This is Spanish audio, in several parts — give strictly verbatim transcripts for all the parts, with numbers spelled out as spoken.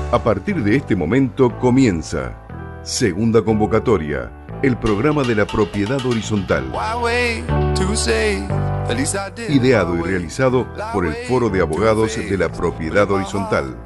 A partir de este momento comienza Segunda Convocatoria, el programa de la propiedad horizontal. Ideado y realizado por el Foro de Abogados de la Propiedad Horizontal.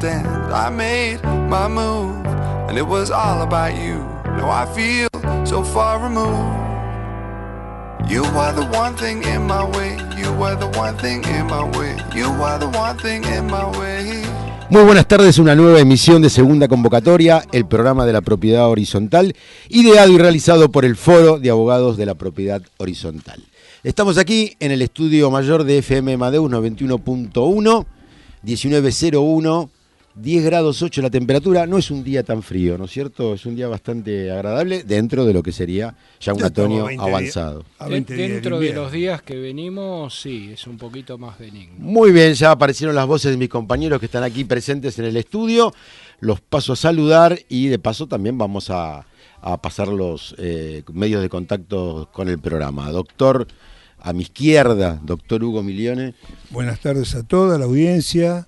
You are the one thing in my way. You are the one thing in my way. You are the one thing in my way. Muy buenas tardes, una nueva emisión de Segunda Convocatoria, el programa de la propiedad horizontal, ideado y realizado por el Foro de Abogados de la Propiedad Horizontal. Estamos aquí en el estudio mayor de F M Amadeus noventa y uno punto uno, diecinueve cero uno, diez grados ocho la temperatura. No es un día tan frío, ¿no es cierto? Es un día bastante agradable dentro de lo que sería ya un ya otoño avanzado. De, dentro de los días que venimos, sí, es un poquito más benigno. Muy bien, ya aparecieron las voces de mis compañeros que están aquí presentes en el estudio. Los paso a saludar y de paso también vamos a, a pasar los eh, medios de contacto con el programa. Doctor, a mi izquierda, doctor Hugo Milione. Buenas tardes a toda la audiencia,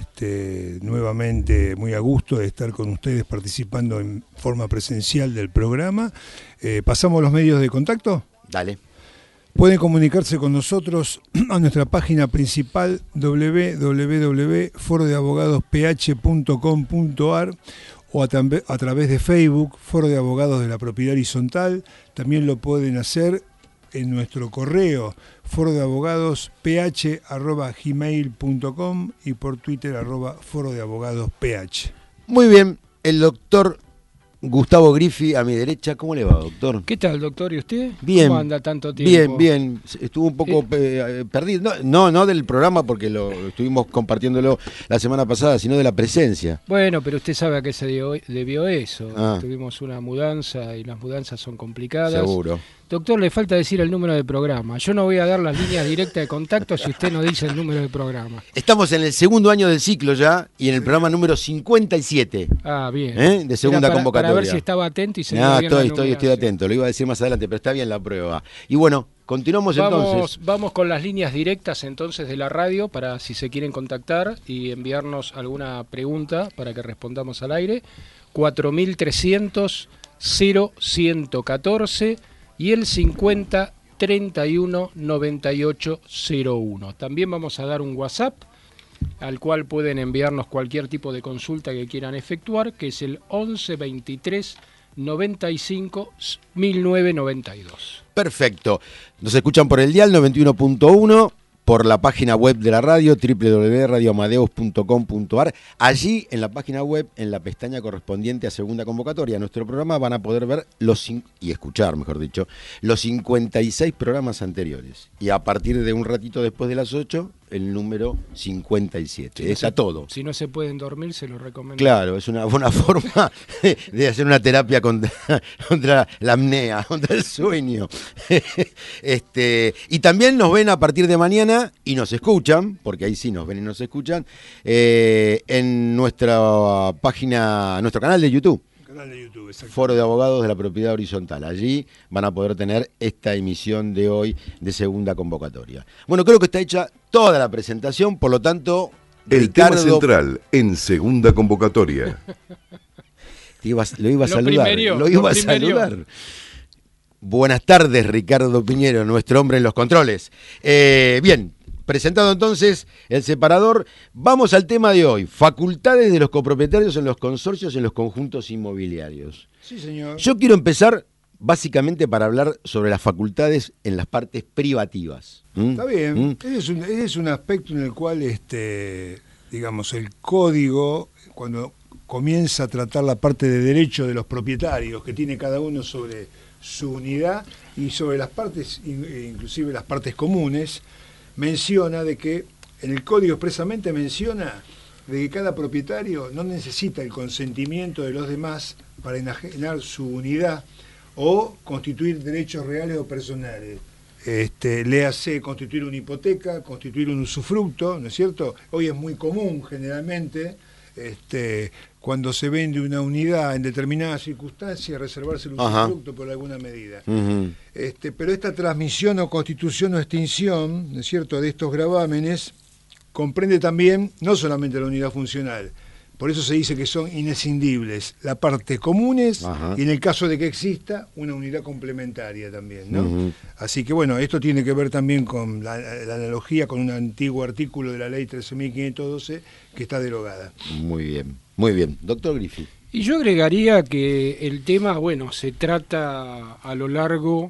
este, nuevamente muy a gusto de estar con ustedes participando en forma presencial del programa. Eh, ¿Pasamos los medios de contacto? Dale. Pueden comunicarse con nosotros a nuestra página principal doble u doble u doble u punto foro de abogados p h punto com punto a r o a, a través de Facebook, Foro de Abogados de la Propiedad Horizontal. También lo pueden hacer en nuestro correo foro de abogados ph arroba gmail punto com y por Twitter arroba foro de abogados ph. Muy bien, el doctor Gustavo Griffi a mi derecha. ¿Cómo le va, doctor? ¿Qué tal, doctor? ¿Y usted? Bien. ¿Cómo anda tanto tiempo? Bien, bien. Estuvo un poco eh, eh, perdido. No, no, no del programa porque lo, lo estuvimos compartiéndolo la semana pasada, sino de la presencia. Bueno, pero usted sabe a qué se dio, debió eso. Ah. Tuvimos una mudanza y las mudanzas son complicadas. Seguro. Doctor, le falta decir el número de programa. Yo no voy a dar las líneas directas de contacto si usted no dice el número de programa. Estamos en el segundo año del ciclo ya y en el programa número cincuenta y siete. Ah, bien. ¿Eh? De segunda para, convocatoria. Para ver si estaba atento y se No, bien estoy, la estoy, estoy atento. Lo iba a decir más adelante, pero está bien la prueba. Y bueno, continuamos vamos, entonces. Vamos con las líneas directas entonces de la radio para si se quieren contactar y enviarnos alguna pregunta para que respondamos al aire. cuatro mil trescientos, cero ciento catorce y el cincuenta, treinta y uno, noventa y ocho, cero uno. También vamos a dar un WhatsApp al cual pueden enviarnos cualquier tipo de consulta que quieran efectuar, que es el once veintitrés noventa y cinco mil novecientos noventa y dos. Perfecto. Nos escuchan por el dial noventa y uno punto uno, por la página web de la radio, doble u doble u doble u punto radio amadeus punto com punto a r. Allí, en la página web, en la pestaña correspondiente a Segunda Convocatoria, nuestro programa, van a poder ver los y escuchar, mejor dicho, los cincuenta y seis programas anteriores. Y a partir de un ratito después de las ocho, el número cincuenta y siete. Si no Está se, todo. Si no se pueden dormir, se lo recomiendo. Claro, es una buena forma de hacer una terapia contra, contra la apnea, contra el sueño. Este, y también nos ven a partir de mañana y nos escuchan, porque ahí sí nos ven y nos escuchan, eh, en nuestra página, nuestro canal de YouTube. De YouTube, Foro de Abogados de la Propiedad Horizontal. Allí van a poder tener esta emisión de hoy de Segunda Convocatoria. Bueno, creo que está hecha toda la presentación, por lo tanto, el Ricardo... tema central en Segunda Convocatoria. Te ibas, lo iba a lo saludar. Primerio, lo iba lo a primerio. saludar. Buenas tardes, Ricardo Piñero, nuestro hombre en los controles. Eh, bien. Presentado entonces el separador, vamos al tema de hoy, facultades de los copropietarios en los consorcios en los conjuntos inmobiliarios. Sí, señor. Yo quiero empezar básicamente para hablar sobre las facultades en las partes privativas. ¿Mm? Está bien, ¿Mm? ese, es un, ese es un aspecto en el cual, este, digamos, el código, cuando comienza a tratar la parte de derecho de los propietarios que tiene cada uno sobre su unidad y sobre las partes, inclusive las partes comunes, menciona de que, en el código expresamente menciona de que cada propietario no necesita el consentimiento de los demás para enajenar su unidad o constituir derechos reales o personales. Este, léase constituir una hipoteca, constituir un usufructo, ¿no es cierto? Hoy es muy común generalmente, este, cuando se vende una unidad en determinadas circunstancias, reservarse el usufructo por alguna medida. Uh-huh. Este, pero esta transmisión o constitución o extinción, ¿no es cierto?, de estos gravámenes, comprende también no solamente la unidad funcional, Por eso se dice que son inescindibles las partes comunes. Ajá. Y en el caso de que exista, una unidad complementaria también, ¿no? Uh-huh. Así que bueno, esto tiene que ver también con la, la analogía con un antiguo artículo de la ley trece mil quinientos doce que está derogada. Muy bien, muy bien. Doctor Griffith. Y yo agregaría que el tema, bueno, se trata a lo largo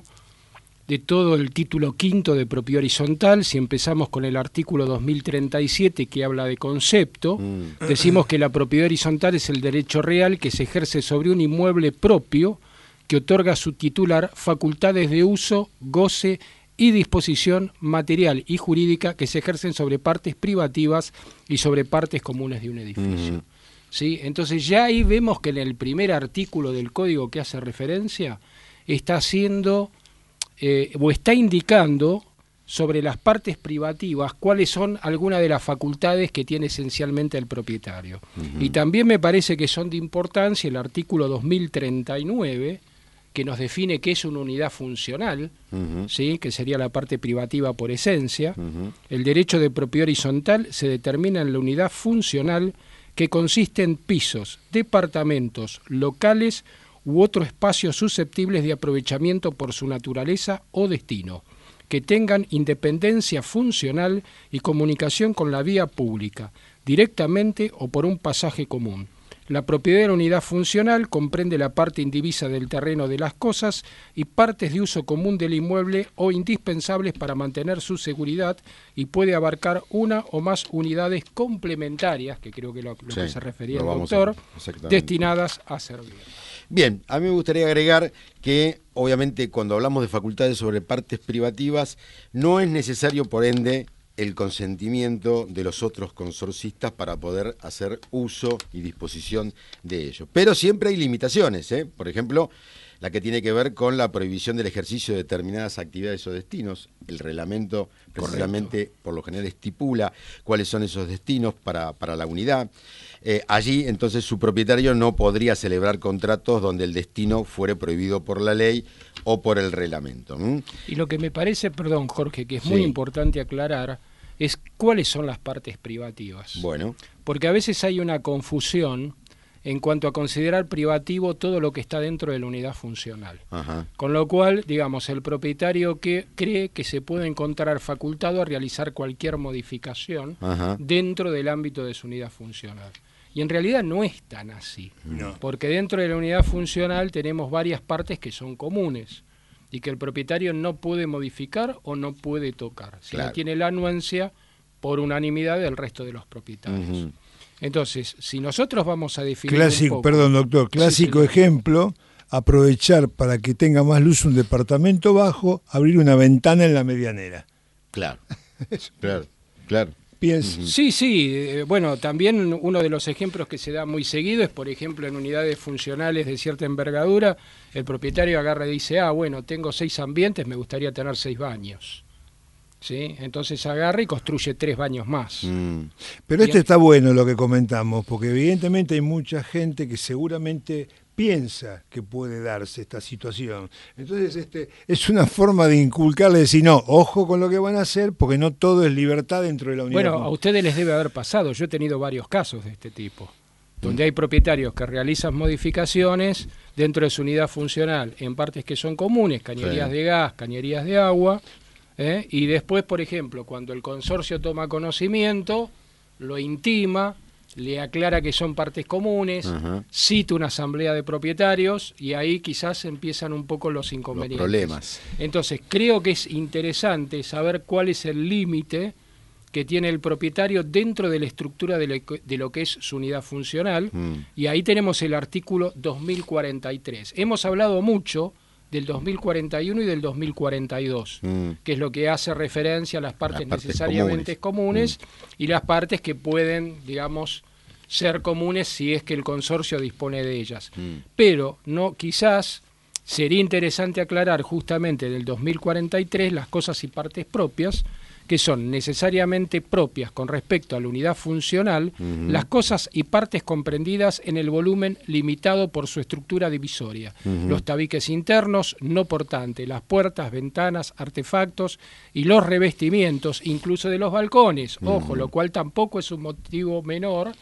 de todo el título quinto de propiedad horizontal. Si empezamos con el artículo dos mil treinta y siete que habla de concepto, mm. decimos que la propiedad horizontal es el derecho real que se ejerce sobre un inmueble propio que otorga a su titular facultades de uso, goce y disposición material y jurídica que se ejercen sobre partes privativas y sobre partes comunes de un edificio. Mm. ¿Sí? Entonces ya ahí vemos que en el primer artículo del código que hace referencia está haciendo... Eh, o está indicando sobre las partes privativas cuáles son algunas de las facultades que tiene esencialmente el propietario. Uh-huh. Y también me parece que son de importancia el artículo dos mil treinta y nueve, que nos define qué es una unidad funcional, uh-huh. ¿sí? Que sería la parte privativa por esencia. Uh-huh. El derecho de propiedad horizontal se determina en la unidad funcional que consiste en pisos, departamentos, locales u otros espacios susceptibles de aprovechamiento por su naturaleza o destino, que tengan independencia funcional y comunicación con la vía pública, directamente o por un pasaje común. La propiedad de la unidad funcional comprende la parte indivisa del terreno de las cosas y partes de uso común del inmueble o indispensables para mantener su seguridad y puede abarcar una o más unidades complementarias, que creo que es lo, lo sí, que se refería el doctor, a, destinadas a servir. Bien, a mí me gustaría agregar que obviamente cuando hablamos de facultades sobre partes privativas no es necesario por ende el consentimiento de los otros consorcistas para poder hacer uso y disposición de ello. Pero siempre hay limitaciones, ¿eh? Por ejemplo, la que tiene que ver con la prohibición del ejercicio de determinadas actividades o destinos. El reglamento precisamente por lo general estipula cuáles son esos destinos para, para la unidad. Eh, allí entonces su propietario no podría celebrar contratos donde el destino fuere prohibido por la ley o por el reglamento. ¿Mm? Y lo que me parece, perdón Jorge, que es sí. muy importante aclarar, es cuáles son las partes privativas. Bueno. Porque a veces hay una confusión en cuanto a considerar privativo todo lo que está dentro de la unidad funcional. Ajá. Con lo cual, digamos, el propietario que cree que se puede encontrar facultado a realizar cualquier modificación Ajá. dentro del ámbito de su unidad funcional. Y en realidad no es tan así, no. porque dentro de la unidad funcional tenemos varias partes que son comunes y que el propietario no puede modificar o no puede tocar, si claro. no tiene la anuencia por unanimidad del resto de los propietarios. Uh-huh. Entonces, si nosotros vamos a definir clásico, un poco, perdón doctor, clásico sí, ejemplo, aprovechar para que tenga más luz un departamento bajo, abrir una ventana en la medianera. Claro, claro, claro. Pienso. Sí, sí, eh, bueno, también uno de los ejemplos que se da muy seguido es, por ejemplo, en unidades funcionales de cierta envergadura, el propietario agarra y dice, ah, bueno, tengo seis ambientes, me gustaría tener seis baños. ¿Sí? Entonces agarra y construye tres baños más. Mm. Pero esto está bueno lo que comentamos, porque evidentemente hay mucha gente que seguramente piensa que puede darse esta situación. Entonces este es una forma de inculcarle, decir, no, ojo con lo que van a hacer, porque no todo es libertad dentro de la unidad. Bueno, a ustedes les debe haber pasado, yo he tenido varios casos de este tipo, donde hay propietarios que realizan modificaciones dentro de su unidad funcional en partes que son comunes, cañerías sí. de gas, cañerías de agua, ¿eh? Y después, por ejemplo, cuando el consorcio toma conocimiento, lo intima, le aclara que son partes comunes, uh-huh. cita una asamblea de propietarios y ahí quizás empiezan un poco los inconvenientes. Los problemas. Entonces, creo que es interesante saber cuál es el límite que tiene el propietario dentro de la estructura de lo que, de lo que es su unidad funcional, mm. y ahí tenemos el artículo dos mil cuarenta y tres. Hemos hablado mucho del dos mil cuarenta y uno y del dos mil cuarenta y dos, mm. que es lo que hace referencia a las partes, las partes necesariamente comunes, comunes mm. y las partes que pueden, digamos, ser comunes si es que el consorcio dispone de ellas. Mm. Pero no, quizás sería interesante aclarar justamente del dos mil cuarenta y tres las cosas y partes propias, que son necesariamente propias con respecto a la unidad funcional, uh-huh. las cosas y partes comprendidas en el volumen limitado por su estructura divisoria, uh-huh. los tabiques internos no portantes, las puertas, ventanas, artefactos y los revestimientos, incluso de los balcones, uh-huh. ojo, lo cual tampoco es un motivo menor,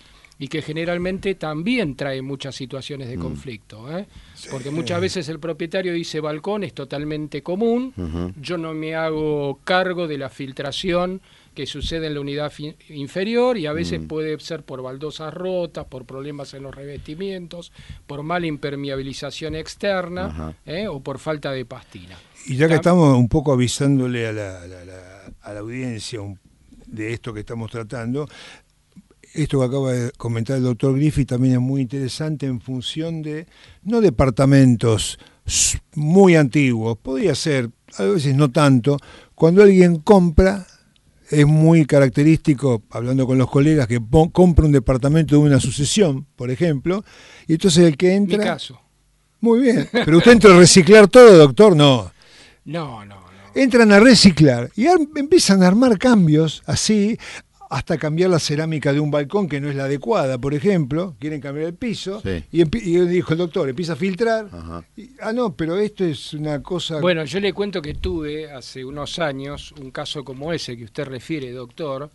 y que generalmente también trae muchas situaciones de mm. conflicto, ¿eh? Sí. Porque muchas veces el propietario dice balcón es totalmente común, uh-huh. yo no me hago cargo de la filtración que sucede en la unidad fi- inferior y a veces mm. puede ser por baldosas rotas, por problemas en los revestimientos, por mala impermeabilización externa uh-huh. ¿eh? o por falta de pastina. Y ya que Tam- estamos un poco avisándole a la, a la, a la audiencia de esto que estamos tratando, esto que acaba de comentar el doctor Griffith también es muy interesante en función de, no departamentos muy antiguos, podría ser, a veces no tanto, cuando alguien compra. Es muy característico, hablando con los colegas, que po- compra un departamento de una sucesión, por ejemplo, y entonces el que entra... Mi caso. Muy bien, pero usted entra a reciclar todo, doctor, no. No, no, no. Entran a reciclar y ar- empiezan a armar cambios así, hasta cambiar la cerámica de un balcón que no es la adecuada, por ejemplo, quieren cambiar el piso, sí. y, empi- y dijo el doctor, empieza a filtrar, y, ah no, pero esto es una cosa... Bueno, yo le cuento que tuve hace unos años un caso como ese que usted refiere, doctor,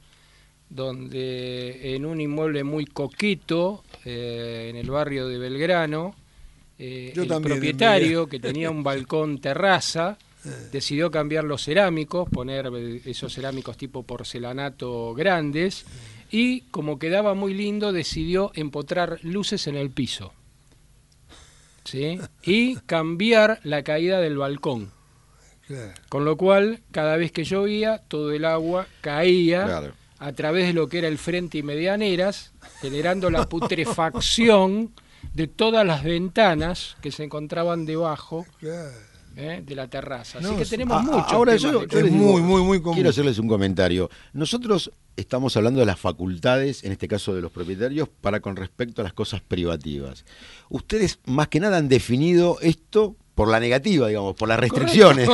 donde en un inmueble muy coqueto, eh, en el barrio de Belgrano, eh, el también, propietario, que tenía un balcón terraza, decidió cambiar los cerámicos, poner esos cerámicos tipo porcelanato grandes, y como quedaba muy lindo decidió empotrar luces en el piso, ¿sí? Y cambiar la caída del balcón, con lo cual cada vez que llovía todo el agua caía claro. a través de lo que era el frente y medianeras, generando la putrefacción de todas las ventanas que se encontraban debajo ¿Eh? de la terraza. Así no, que tenemos mucho. Ahora yo, yo les muy, muy, muy común. Quiero hacerles un comentario. Nosotros estamos hablando de las facultades, en este caso de los propietarios, para con respecto a las cosas privativas. Ustedes más que nada han definido esto por la negativa, digamos, por las restricciones.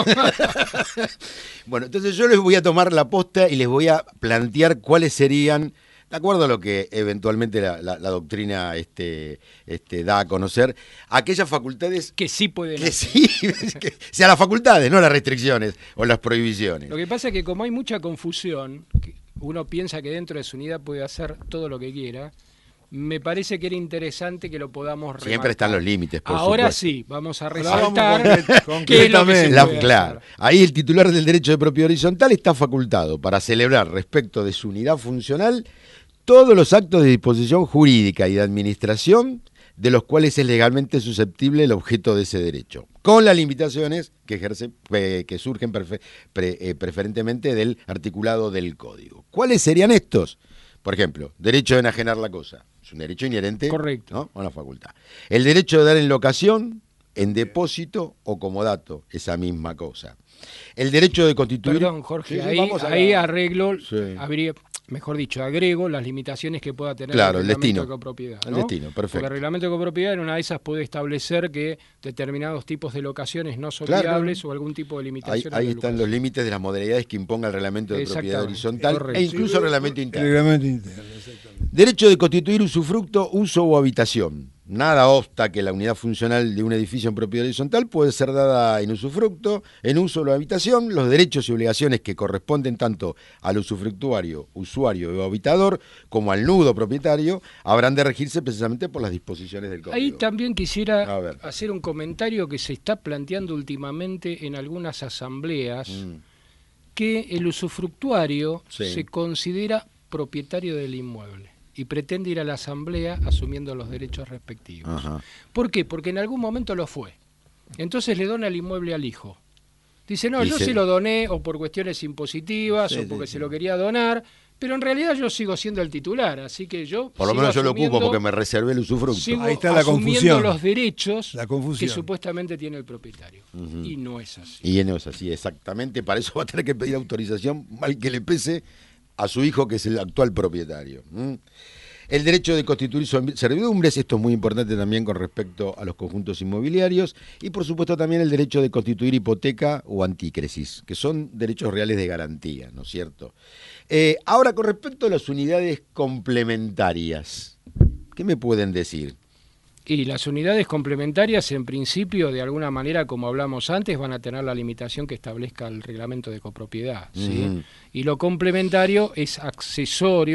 Bueno, entonces yo les voy a tomar la posta y les voy a plantear cuáles serían, de acuerdo a lo que eventualmente la, la, la doctrina este, este, da a conocer, aquellas facultades... Que sí pueden que hacer. Sí, que sean las facultades, no las restricciones o las prohibiciones. Lo que pasa es que como hay mucha confusión, uno piensa que dentro de su unidad puede hacer todo lo que quiera, me parece que era interesante que lo podamos remarcar. Siempre están los límites, por Ahora supuesto. sí, vamos a resaltar vamos qué es lo que se la, puede claro. hacer. Ahí el titular del derecho de propiedad horizontal está facultado para celebrar respecto de su unidad funcional todos los actos de disposición jurídica y de administración de los cuales es legalmente susceptible el objeto de ese derecho, con las limitaciones que ejerce, eh, que surgen prefe, pre, eh, preferentemente del articulado del Código. ¿Cuáles serían estos? Por ejemplo, derecho de enajenar la cosa, es un derecho inherente, correcto, ¿no? a una facultad. El derecho de dar en locación, en depósito o comodato, esa misma cosa. El derecho de constituir... Perdón, Jorge, sí, ahí, ahí arreglo, sí. habría... Mejor dicho, agrego las limitaciones que pueda tener claro, el el reglamento destino, de copropiedad, ¿no? El destino, perfecto. Porque el reglamento de copropiedad en una de esas puede establecer que determinados tipos de locaciones no son claro. viables o algún tipo de limitación. Ahí, ahí están los límites de las modalidades que imponga el reglamento de propiedad horizontal correcto. E incluso sí, el reglamento interno. El reglamento interno, exactamente. Derecho de constituir usufructo, uso o habitación. Nada obsta que la unidad funcional de un edificio en propiedad horizontal puede ser dada en usufructo, en uso o habitación. Los derechos y obligaciones que corresponden tanto al usufructuario, usuario o habitador, como al nudo propietario, habrán de regirse precisamente por las disposiciones del Código. Ahí también quisiera hacer un comentario que se está planteando últimamente en algunas asambleas, mm. que el usufructuario sí. se considera propietario del inmueble y pretende ir a la asamblea asumiendo los derechos respectivos. Ajá. ¿Por qué? Porque en algún momento lo fue. Entonces le dona el inmueble al hijo. Dice, no, yo se... sí lo doné o por cuestiones impositivas sí, o porque sí, se sí. lo quería donar, pero en realidad yo sigo siendo el titular, así que yo por lo menos yo lo ocupo porque me reservé el usufructo. Sigo Ahí está la asumiendo confusión. los derechos la confusión. que supuestamente tiene el propietario. Uh-huh. Y no es así. Y no es así, exactamente. Para eso va a tener que pedir autorización, mal que le pese, a su hijo, que es el actual propietario. ¿Mm? El derecho de constituir servidumbres, esto es muy importante también con respecto a los conjuntos inmobiliarios, y por supuesto también el derecho de constituir hipoteca o antícresis, que son derechos reales de garantía, ¿no es cierto? Eh, ahora, con respecto a las unidades complementarias, ¿qué me pueden decir? Y las unidades complementarias, en principio, de alguna manera, como hablamos antes, van a tener la limitación que establezca el reglamento de copropiedad, ¿sí? Mm. Y lo complementario es accesorio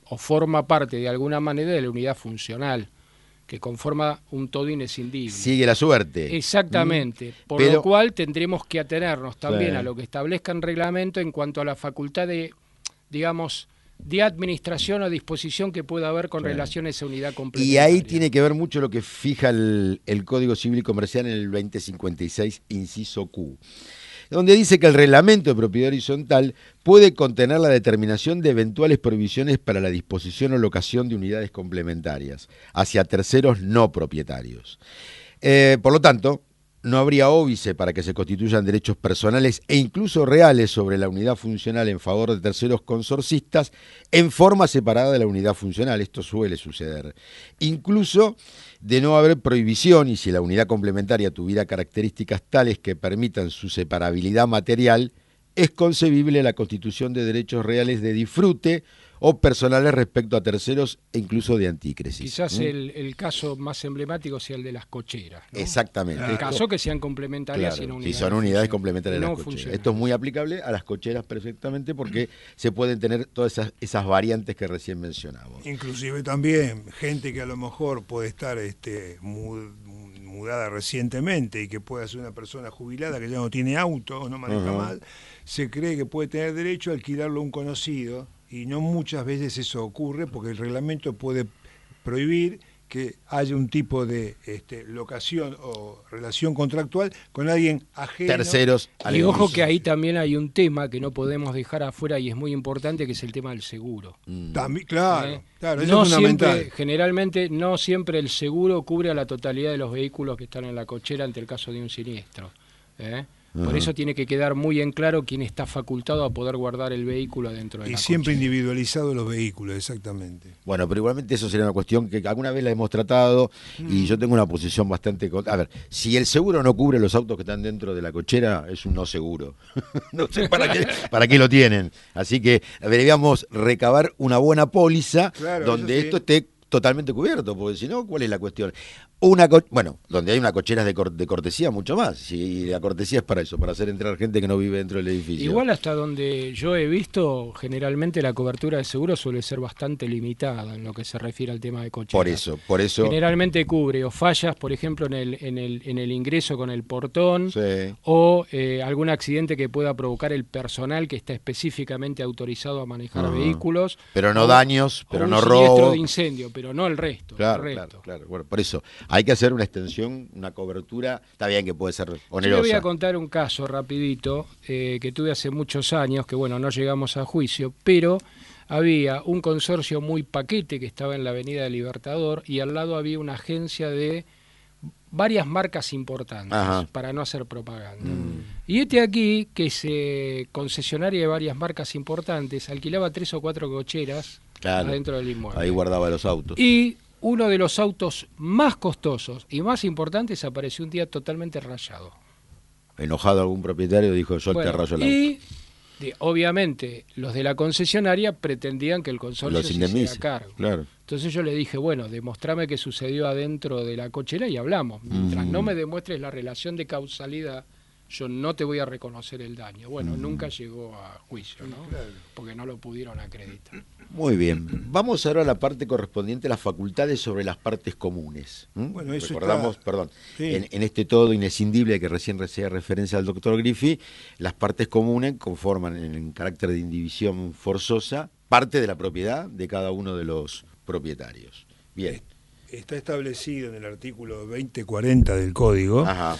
o forma parte de alguna manera de la unidad funcional, que conforma un todo inescindible. Sigue la suerte. Exactamente, mm. por Pero, lo cual tendremos que atenernos también sí. a lo que establezca en reglamento en cuanto a la facultad de, digamos, de administración o disposición que pueda haber con sí. relación a esa unidad complementaria. Y ahí tiene que ver mucho lo que fija el, el Código Civil y Comercial en el veinte cincuenta y seis, inciso Q, donde dice que el reglamento de propiedad horizontal puede contener la determinación de eventuales prohibiciones para la disposición o locación de unidades complementarias hacia terceros no propietarios. Eh, por lo tanto, no habría óbice para que se constituyan derechos personales e incluso reales sobre la unidad funcional en favor de terceros consorcistas en forma separada de la unidad funcional. Esto suele suceder. Incluso de no haber prohibición, y si la unidad complementaria tuviera características tales que permitan su separabilidad material, es concebible la constitución de derechos reales de disfrute o personales respecto a terceros e incluso de antícresis. Quizás ¿Mm? el, el caso más emblemático sea el de las cocheras, ¿no? Exactamente. El caso que sean complementarias claro, y no unidades. Si son unidades complementarias de no las cocheras. funciona. Esto es muy aplicable a las cocheras perfectamente porque se pueden tener todas esas, esas variantes que recién mencionamos. Inclusive también gente que a lo mejor puede estar este, mud, mudada recientemente y que puede ser una persona jubilada que ya no tiene auto o no maneja uh-huh. mal, se cree que puede tener derecho a alquilarlo a un conocido. Y no muchas veces eso ocurre porque el reglamento puede prohibir que haya un tipo de este, locación o relación contractual con alguien ajeno. Terceros. Y ojo que ahí también hay un tema que no podemos dejar afuera y es muy importante, que es el tema del seguro. Mm. También, claro, ¿Eh? claro, eso no es fundamental. Siempre, generalmente no siempre el seguro cubre a la totalidad de los vehículos que están en la cochera ante el caso de un siniestro. ¿Eh? Por eso tiene que quedar muy en claro quién está facultado a poder guardar el vehículo adentro de y la siempre cochera. Individualizados los vehículos, exactamente. Bueno, pero igualmente eso sería una cuestión que alguna vez la hemos tratado mm. y yo tengo una posición bastante... A ver, si el seguro no cubre los autos que están dentro de la cochera, es un no seguro. No sé para qué, para qué lo tienen. Así que deberíamos recabar una buena póliza claro, donde sí. esto esté totalmente cubierto, porque si no, ¿cuál es la cuestión? Una co- bueno, donde hay una cochera de, cor- de cortesía, mucho más. Si la cortesía es para eso, para hacer entrar gente que no vive dentro del edificio. Igual hasta donde yo he visto, generalmente la cobertura de seguro suele ser bastante limitada en lo que se refiere al tema de cocheras. Por eso, por eso. Generalmente cubre o fallas, por ejemplo, en el, en el, en el ingreso con el portón, sí. o eh, algún accidente que pueda provocar el personal que está específicamente autorizado a manejar uh-huh. vehículos. Pero no o, daños, pero o no un robo. siniestro de incendio, pero no el resto. Claro, el resto. claro, claro. Bueno, por eso hay que hacer una extensión, una cobertura. Está bien que puede ser onerosa. Yo le voy a contar un caso rapidito eh, que tuve hace muchos años, que bueno, no llegamos a juicio, pero había un consorcio muy paquete que estaba en la Avenida del Libertador y al lado había una agencia de varias marcas importantes, Ajá. para no hacer propaganda. Mm. Y este aquí, que es eh, concesionaria de varias marcas importantes, alquilaba tres o cuatro cocheras claro. adentro del inmueble. Ahí guardaba los autos. Y uno de los autos más costosos y más importantes apareció un día totalmente rayado. Enojado algún propietario dijo, yo bueno, te rayo el auto. Y de, obviamente los de la concesionaria pretendían que el consorcio se hiciera cargo. Claro. Entonces yo le dije, bueno, demostrame qué sucedió adentro de la cochera y hablamos. Mientras mm. no me demuestres la relación de causalidad, yo no te voy a reconocer el daño. Bueno, mm. nunca llegó a juicio, ¿no? Claro. Porque no lo pudieron acreditar. Muy bien. Vamos ahora a la parte correspondiente a las facultades sobre las partes comunes. ¿Mm? Bueno, eso Recordamos, está... perdón, sí. en, en este todo inescindible que recién hacía referencia al doctor Griffi, las partes comunes conforman en, en carácter de indivisión forzosa parte de la propiedad de cada uno de los propietarios. Bien. Está establecido en el artículo veinte cuarenta del Código. Ajá.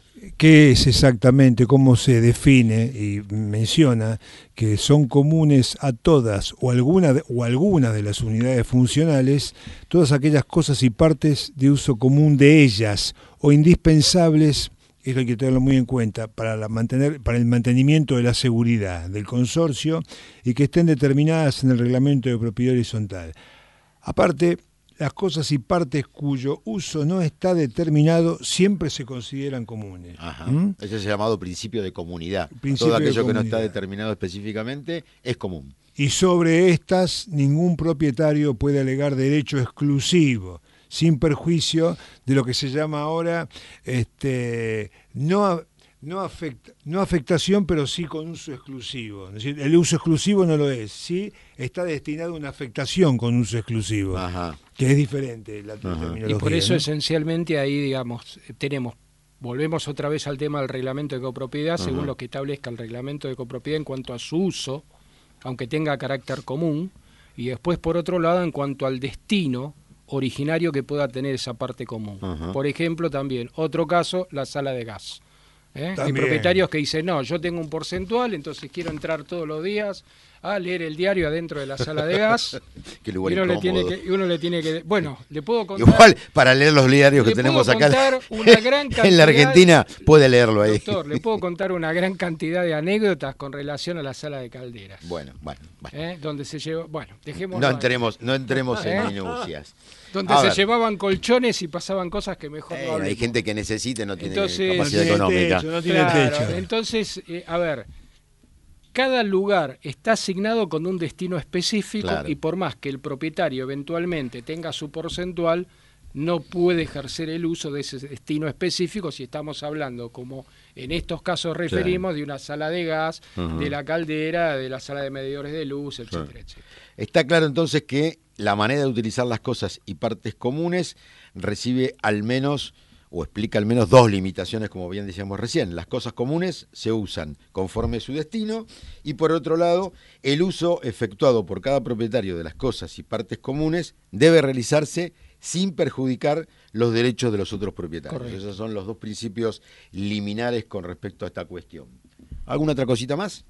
¿Qué es exactamente, cómo se define y menciona que son comunes a todas o alguna de, o alguna de las unidades funcionales todas aquellas cosas y partes de uso común de ellas o indispensables, eso hay que tenerlo muy en cuenta, para, la mantener, para el mantenimiento de la seguridad del consorcio y que estén determinadas en el reglamento de propiedad horizontal. Aparte, las cosas y partes cuyo uso no está determinado siempre se consideran comunes. Ajá. ¿Mm? Ese es el llamado principio de comunidad. Principio Todo aquello de que no está determinado específicamente es común. Y sobre estas ningún propietario puede alegar derecho exclusivo, sin perjuicio de lo que se llama ahora este, no no, afecta, no afectación, pero sí con uso exclusivo. Es decir, el uso exclusivo no lo es, sí está destinado a una afectación con uso exclusivo, Ajá. que es diferente la terminología. Y por eso ¿no? esencialmente ahí, digamos, tenemos, volvemos otra vez al tema del reglamento de copropiedad, Ajá. según lo que establezca el reglamento de copropiedad en cuanto a su uso, aunque tenga carácter común, y después por otro lado en cuanto al destino originario que pueda tener esa parte común. Ajá. Por ejemplo, también, otro caso, la sala de gas. ¿Eh? Hay propietarios que dicen, no, yo tengo un porcentual, entonces quiero entrar todos los días a leer el diario adentro de la sala de gas. Qué lugar y uno, le tiene que, y uno le tiene que... Bueno, le puedo contar... Igual, para leer los diarios que tenemos acá una gran cantidad, en la Argentina, puede leerlo ahí. Doctor, le puedo contar una gran cantidad de anécdotas con relación a la sala de calderas. Bueno, bueno, bueno. ¿Eh? Donde se llevó... Bueno, dejemos... No entremos, no entremos ¿Eh? en minucias. Donde a se ver. llevaban colchones y pasaban cosas que mejor eh, no hablemos. Hay gente que necesita y no tiene entonces, capacidad no tiene económica. Techo, no tiene claro, techo. Entonces, eh, a ver, cada lugar está asignado con un destino específico claro. y por más que el propietario eventualmente tenga su porcentual, no puede ejercer el uso de ese destino específico si estamos hablando, como en estos casos referimos, sí. de una sala de gas, uh-huh. de la caldera, de la sala de medidores de luz, etcétera, sí. etcétera. Está claro entonces que la manera de utilizar las cosas y partes comunes recibe al menos, o explica al menos dos limitaciones, como bien decíamos recién. Las cosas comunes se usan conforme a su destino y por otro lado, el uso efectuado por cada propietario de las cosas y partes comunes debe realizarse sin perjudicar los derechos de los otros propietarios. Correcto. Esos son los dos principios liminares con respecto a esta cuestión. ¿Alguna otra cosita más?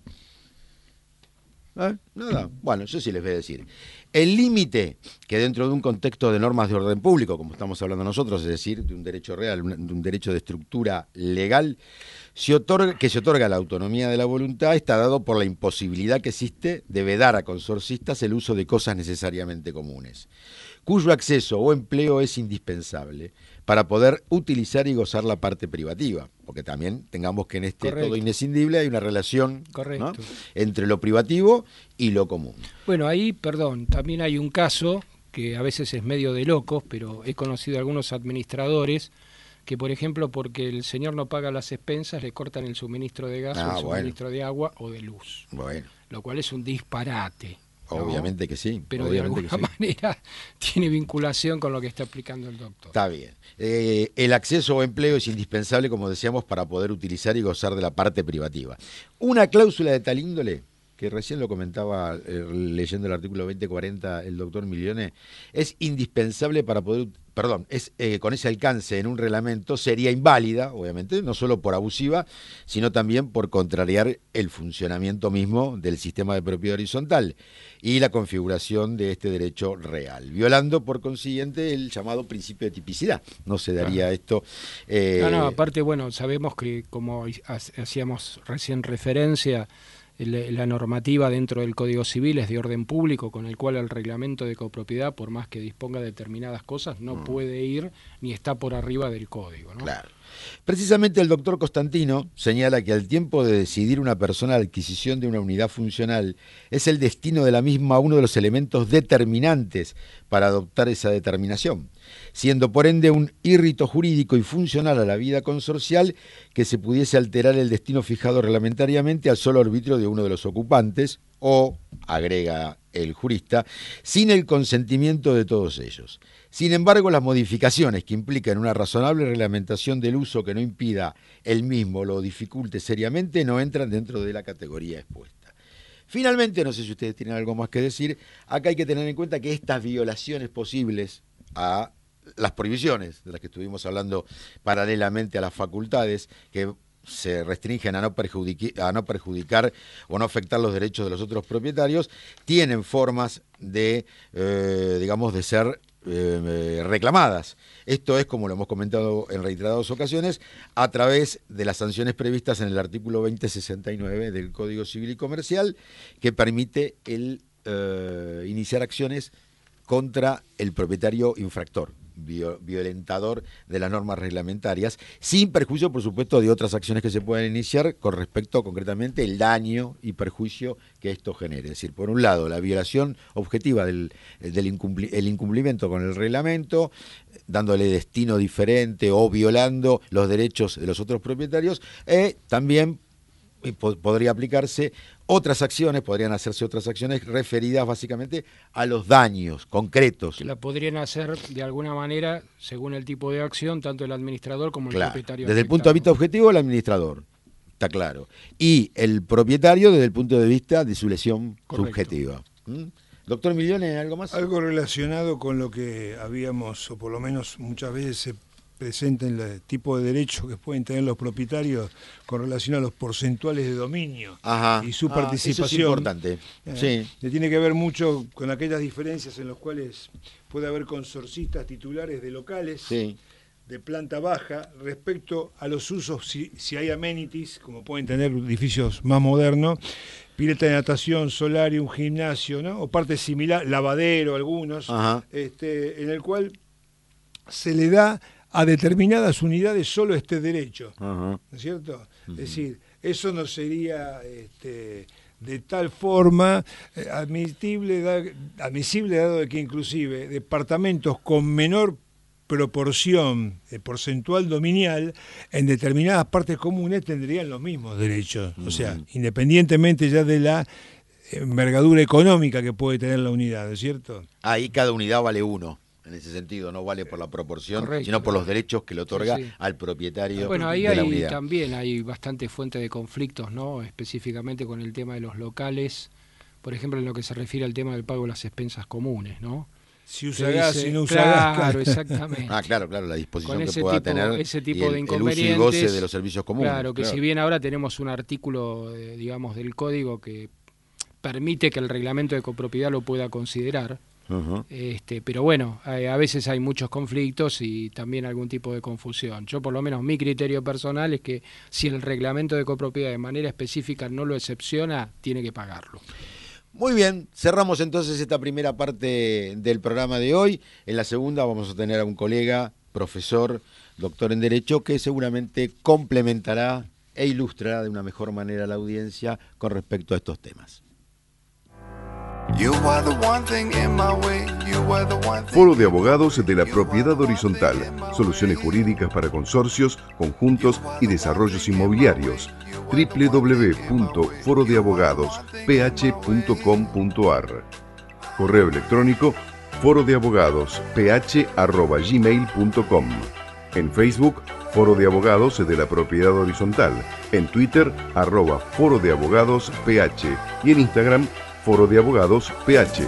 ¿Eh? Nada. Bueno, yo sí les voy a decir. El límite que dentro de un contexto de normas de orden público, como estamos hablando nosotros, es decir, de un derecho real, de un derecho de estructura legal, se otorga, que se otorga la autonomía de la voluntad, está dado por la imposibilidad que existe de vedar a consorcistas el uso de cosas necesariamente comunes, cuyo acceso o empleo es indispensable para poder utilizar y gozar la parte privativa, porque también tengamos que en este Correcto. todo inescindible hay una relación, ¿no?, entre lo privativo y lo común. Bueno, ahí, perdón, también hay un caso que a veces es medio de locos, pero he conocido a algunos administradores que, por ejemplo, porque el señor no paga las expensas, le cortan el suministro de gas ah, o el bueno. suministro de agua o de luz, bueno. lo cual es un disparate. ¿No? Obviamente que sí. Pero de alguna sí. manera tiene vinculación con lo que está explicando el doctor. Está bien. Eh, el acceso o empleo es indispensable, como decíamos, para poder utilizar y gozar de la parte privativa. Una cláusula de tal índole, que recién lo comentaba eh, leyendo el artículo veinte cuarenta el doctor Milione, es indispensable para poder, perdón, es eh, con ese alcance en un reglamento sería inválida, obviamente, no solo por abusiva, sino también por contrariar el funcionamiento mismo del sistema de propiedad horizontal y la configuración de este derecho real, violando por consiguiente el llamado principio de tipicidad. No se daría claro. esto. Eh... No, no, aparte, bueno, sabemos que como hacíamos recién referencia, la normativa dentro del Código Civil es de orden público, con el cual el reglamento de copropiedad, por más que disponga de determinadas cosas, no mm. puede ir ni está por arriba del código, ¿no? Claro. Precisamente el doctor Costantino señala que al tiempo de decidir una persona la adquisición de una unidad funcional, es el destino de la misma uno de los elementos determinantes para adoptar esa determinación, siendo por ende un írrito jurídico y funcional a la vida consorcial que se pudiese alterar el destino fijado reglamentariamente al solo arbitrio de uno de los ocupantes o, agrega el jurista, sin el consentimiento de todos ellos. Sin embargo, las modificaciones que implican una razonable reglamentación del uso que no impida el mismo lo dificulte seriamente no entran dentro de la categoría expuesta. Finalmente, no sé si ustedes tienen algo más que decir, acá hay que tener en cuenta que estas violaciones posibles a las prohibiciones de las que estuvimos hablando paralelamente a las facultades, que se restringen a no, perjudicar, a no perjudicar o no afectar los derechos de los otros propietarios, tienen formas de, eh, digamos, de ser eh, reclamadas. Esto es, como lo hemos comentado en reiteradas ocasiones, a través de las sanciones previstas en el artículo veinte sesenta y nueve del Código Civil y Comercial, que permite el eh, iniciar acciones contra el propietario infractor. violentador de las normas reglamentarias, sin perjuicio, por supuesto, de otras acciones que se puedan iniciar con respecto concretamente el daño y perjuicio que esto genere. Es decir, por un lado, la violación objetiva del, del incumpli el incumplimiento con el reglamento, dándole destino diferente o violando los derechos de los otros propietarios, eh, también podría aplicarse otras acciones, podrían hacerse otras acciones referidas básicamente a los daños concretos. Que la podrían hacer de alguna manera, según el tipo de acción, tanto el administrador como el claro, propietario. Desde afectado. El punto de vista objetivo, el administrador, está claro. Y el propietario desde el punto de vista de su lesión Correcto. subjetiva. ¿Mm? Doctor Milione, ¿algo más? Algo relacionado con lo que habíamos, o por lo menos muchas veces se presenta en el tipo de derechos que pueden tener los propietarios con relación a los porcentuales de dominio. Ajá. Y su ah, participación. Eso es importante. Eh, sí. Le tiene que ver mucho con aquellas diferencias en las cuales puede haber consorcistas titulares de locales. Sí. De planta baja respecto a los usos, si, si hay amenities, como pueden tener edificios más modernos, pileta de natación, solario, un gimnasio, ¿no? O parte similar, lavadero, algunos, este, en el cual se le da a determinadas unidades solo este derecho, ¿no es cierto? Uh-huh. Es decir, eso no sería este, de tal forma eh, admisible, da, admisible dado de que inclusive departamentos con menor proporción eh, porcentual dominial en determinadas partes comunes tendrían los mismos derechos, uh-huh. o sea, independientemente ya de la envergadura económica que puede tener la unidad, ¿no es cierto? Ahí cada unidad vale uno. En ese sentido, no vale por la proporción, Correcto. sino por los derechos que le otorga sí, sí. al propietario bueno, ahí de la hay, unidad. También hay bastante fuente de conflictos, ¿no? Específicamente con el tema de los locales, por ejemplo, en lo que se refiere al tema del pago de las expensas comunes, ¿no? Si usa gas, si no usa claro, gas. Claro, exactamente. Ah, claro, claro, la disposición con que ese pueda tipo, tener ese tipo y el, de inconvenientes, el uso y goce de los servicios comunes. Claro, que claro. si bien ahora tenemos un artículo, eh, digamos, del código que permite que el reglamento de copropiedad lo pueda considerar, Uh-huh. Este, pero bueno, a, a veces hay muchos conflictos y también algún tipo de confusión. Yo por lo menos mi criterio personal es que si el reglamento de copropiedad de manera específica no lo excepciona, tiene que pagarlo. Muy bien, cerramos entonces esta primera parte del programa de hoy. En la segunda vamos a tener a un colega, profesor, doctor en Derecho, que seguramente complementará e ilustrará de una mejor manera a la audiencia con respecto a estos temas. Foro de Abogados de la Propiedad Horizontal. Soluciones jurídicas para consorcios, conjuntos y desarrollos inmobiliarios. doble u doble u doble u punto foro de abogados p h punto com punto a r. Correo electrónico foro de abogados p h arroba gmail punto com. En Facebook, Foro de Abogados de la Propiedad Horizontal. En Twitter, arroba Foro de Abogados P H. Y en Instagram, Foro de Abogados P H.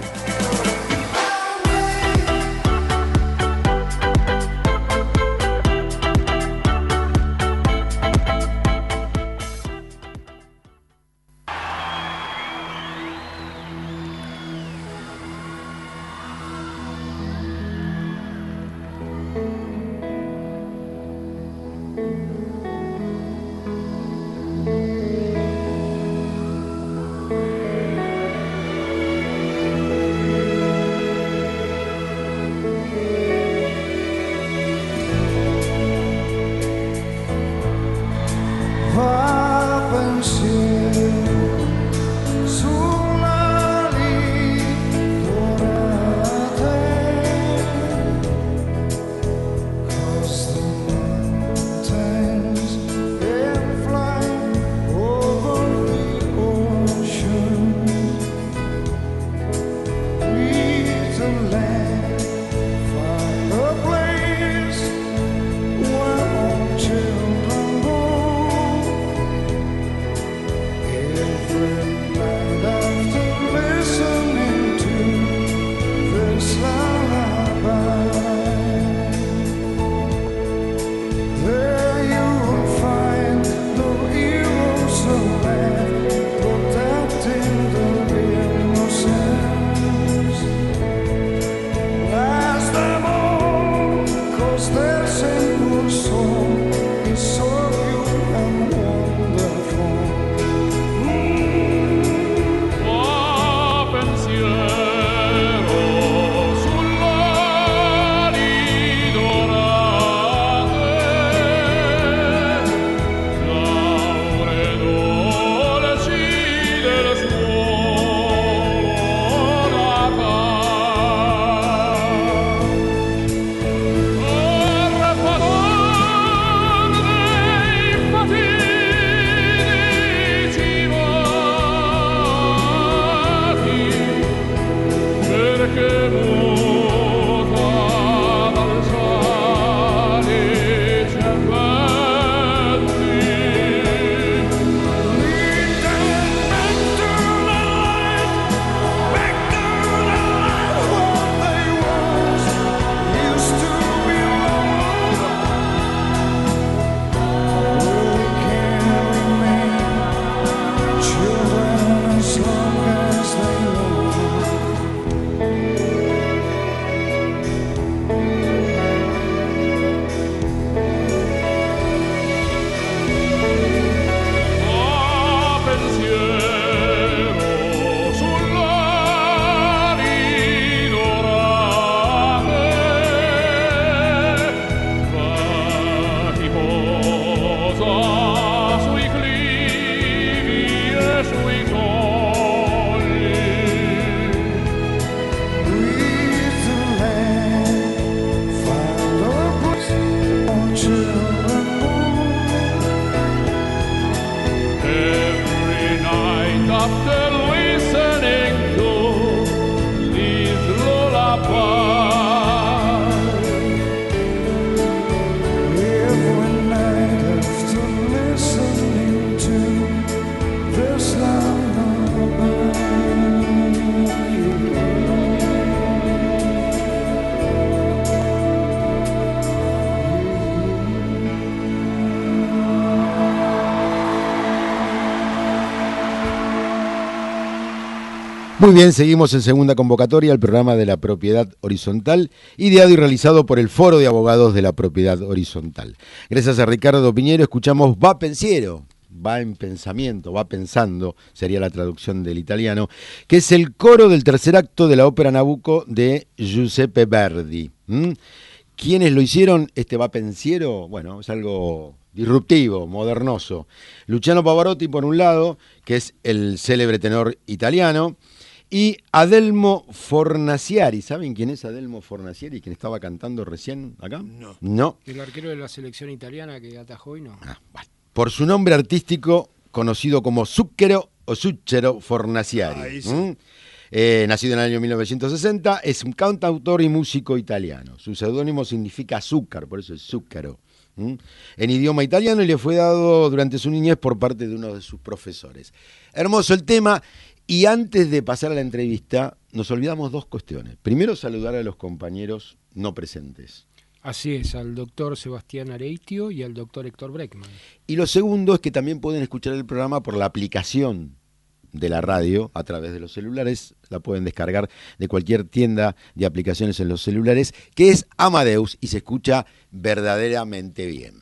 Muy bien, seguimos en segunda convocatoria al programa de la propiedad horizontal, ideado y realizado por el Foro de Abogados de la Propiedad Horizontal. Gracias a Ricardo Piñero escuchamos Va Pensiero, va en pensamiento, va pensando, sería la traducción del italiano, que es el coro del tercer acto de la ópera Nabucco de Giuseppe Verdi. ¿Mm? ¿Quiénes lo hicieron? Este Va Pensiero, bueno, es algo disruptivo, modernoso. Luciano Pavarotti, por un lado, que es el célebre tenor italiano, y Adelmo Fornaciari. ¿Saben quién es Adelmo Fornaciari? ¿Quién estaba cantando recién acá? No. No. El arquero de la selección italiana que atajó y no. Ah, bueno. Por su nombre artístico, conocido como Zucchero o Zucchero Fornaciari. Ahí sí. ¿Mm? Eh, nacido en el año mil novecientos sesenta, es un cantautor y músico italiano. Su seudónimo significa azúcar, por eso es Zucchero. ¿Mm? En idioma italiano, y le fue dado durante su niñez por parte de uno de sus profesores. Hermoso el tema. Y antes de pasar a la entrevista, nos olvidamos dos cuestiones. Primero, saludar a los compañeros no presentes. Así es, al doctor Sebastián Areitio y al doctor Héctor Breckman. Y lo segundo es que también pueden escuchar el programa por la aplicación de la radio a través de los celulares. La pueden descargar de cualquier tienda de aplicaciones en los celulares, que es Amadeus, y se escucha verdaderamente bien.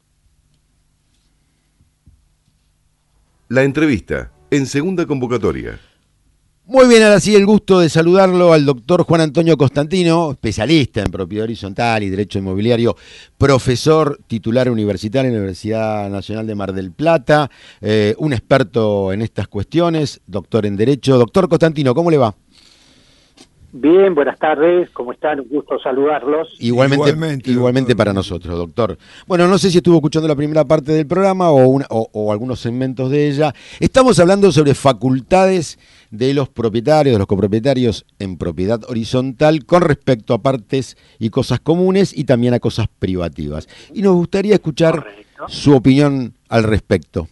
La entrevista en segunda convocatoria. Muy bien, ahora sí, el gusto de saludarlo al doctor Juan Antonio Costantino, especialista en propiedad horizontal y derecho inmobiliario, profesor titular universitario en la Universidad Nacional de Mar del Plata, eh, un experto en estas cuestiones, doctor en derecho. Doctor Costantino, ¿cómo le va? Bien, buenas tardes, ¿cómo están? Un gusto saludarlos. Igualmente, igualmente, igualmente para nosotros, doctor. Bueno, no sé si estuvo escuchando la primera parte del programa o, una, o, o algunos segmentos de ella. Estamos hablando sobre facultades de los propietarios, de los copropietarios en propiedad horizontal con respecto a partes y cosas comunes y también a cosas privativas. Y nos gustaría escuchar Correcto. Su opinión al respecto.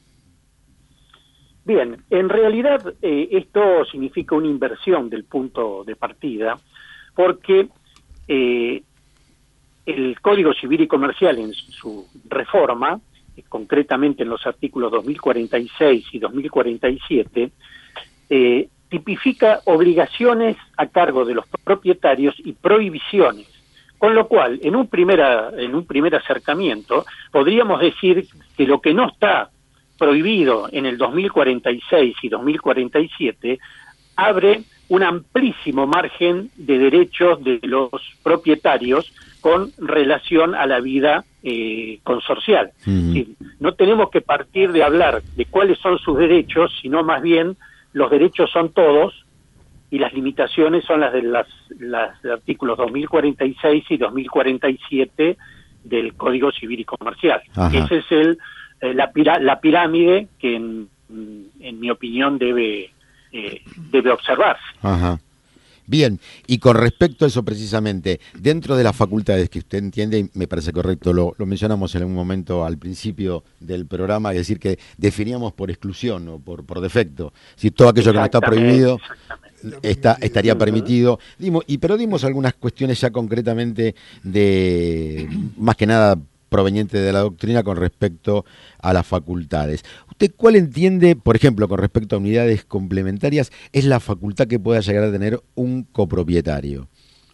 Bien, en realidad eh, esto significa una inversión del punto de partida, porque eh, el Código Civil y Comercial en su reforma, eh, concretamente en los artículos dos mil cuarenta y seis y dos mil cuarenta y siete, eh, tipifica obligaciones a cargo de los propietarios y prohibiciones, con lo cual, en un, primera, en un primer acercamiento, podríamos decir que lo que no está prohibido en el dos mil cuarenta y seis y dos mil cuarenta y siete abre un amplísimo margen de derechos de los propietarios con relación a la vida eh, consorcial. Uh-huh. Es decir, no tenemos que partir de hablar de cuáles son sus derechos, sino más bien los derechos son todos y las limitaciones son las de las, las de artículos dos mil cuarenta y seis y dos mil cuarenta y siete del Código Civil y Comercial. Ajá. Ese es el La, pirá la pirámide que en, en mi opinión debe eh, debe observarse. Ajá. Bien, y con respecto a eso precisamente, dentro de las facultades que usted entiende, y me parece correcto, lo, lo mencionamos en un momento al principio del programa, es decir, que definíamos por exclusión o por, por defecto, si todo aquello que no está prohibido está, estaría permitido. Dimos, y, pero dimos algunas cuestiones ya concretamente de, más que nada, proveniente de la doctrina con respecto a las facultades. ¿Usted cuál entiende, por ejemplo, con respecto a unidades complementarias, es la facultad que pueda llegar a tener un copropietario?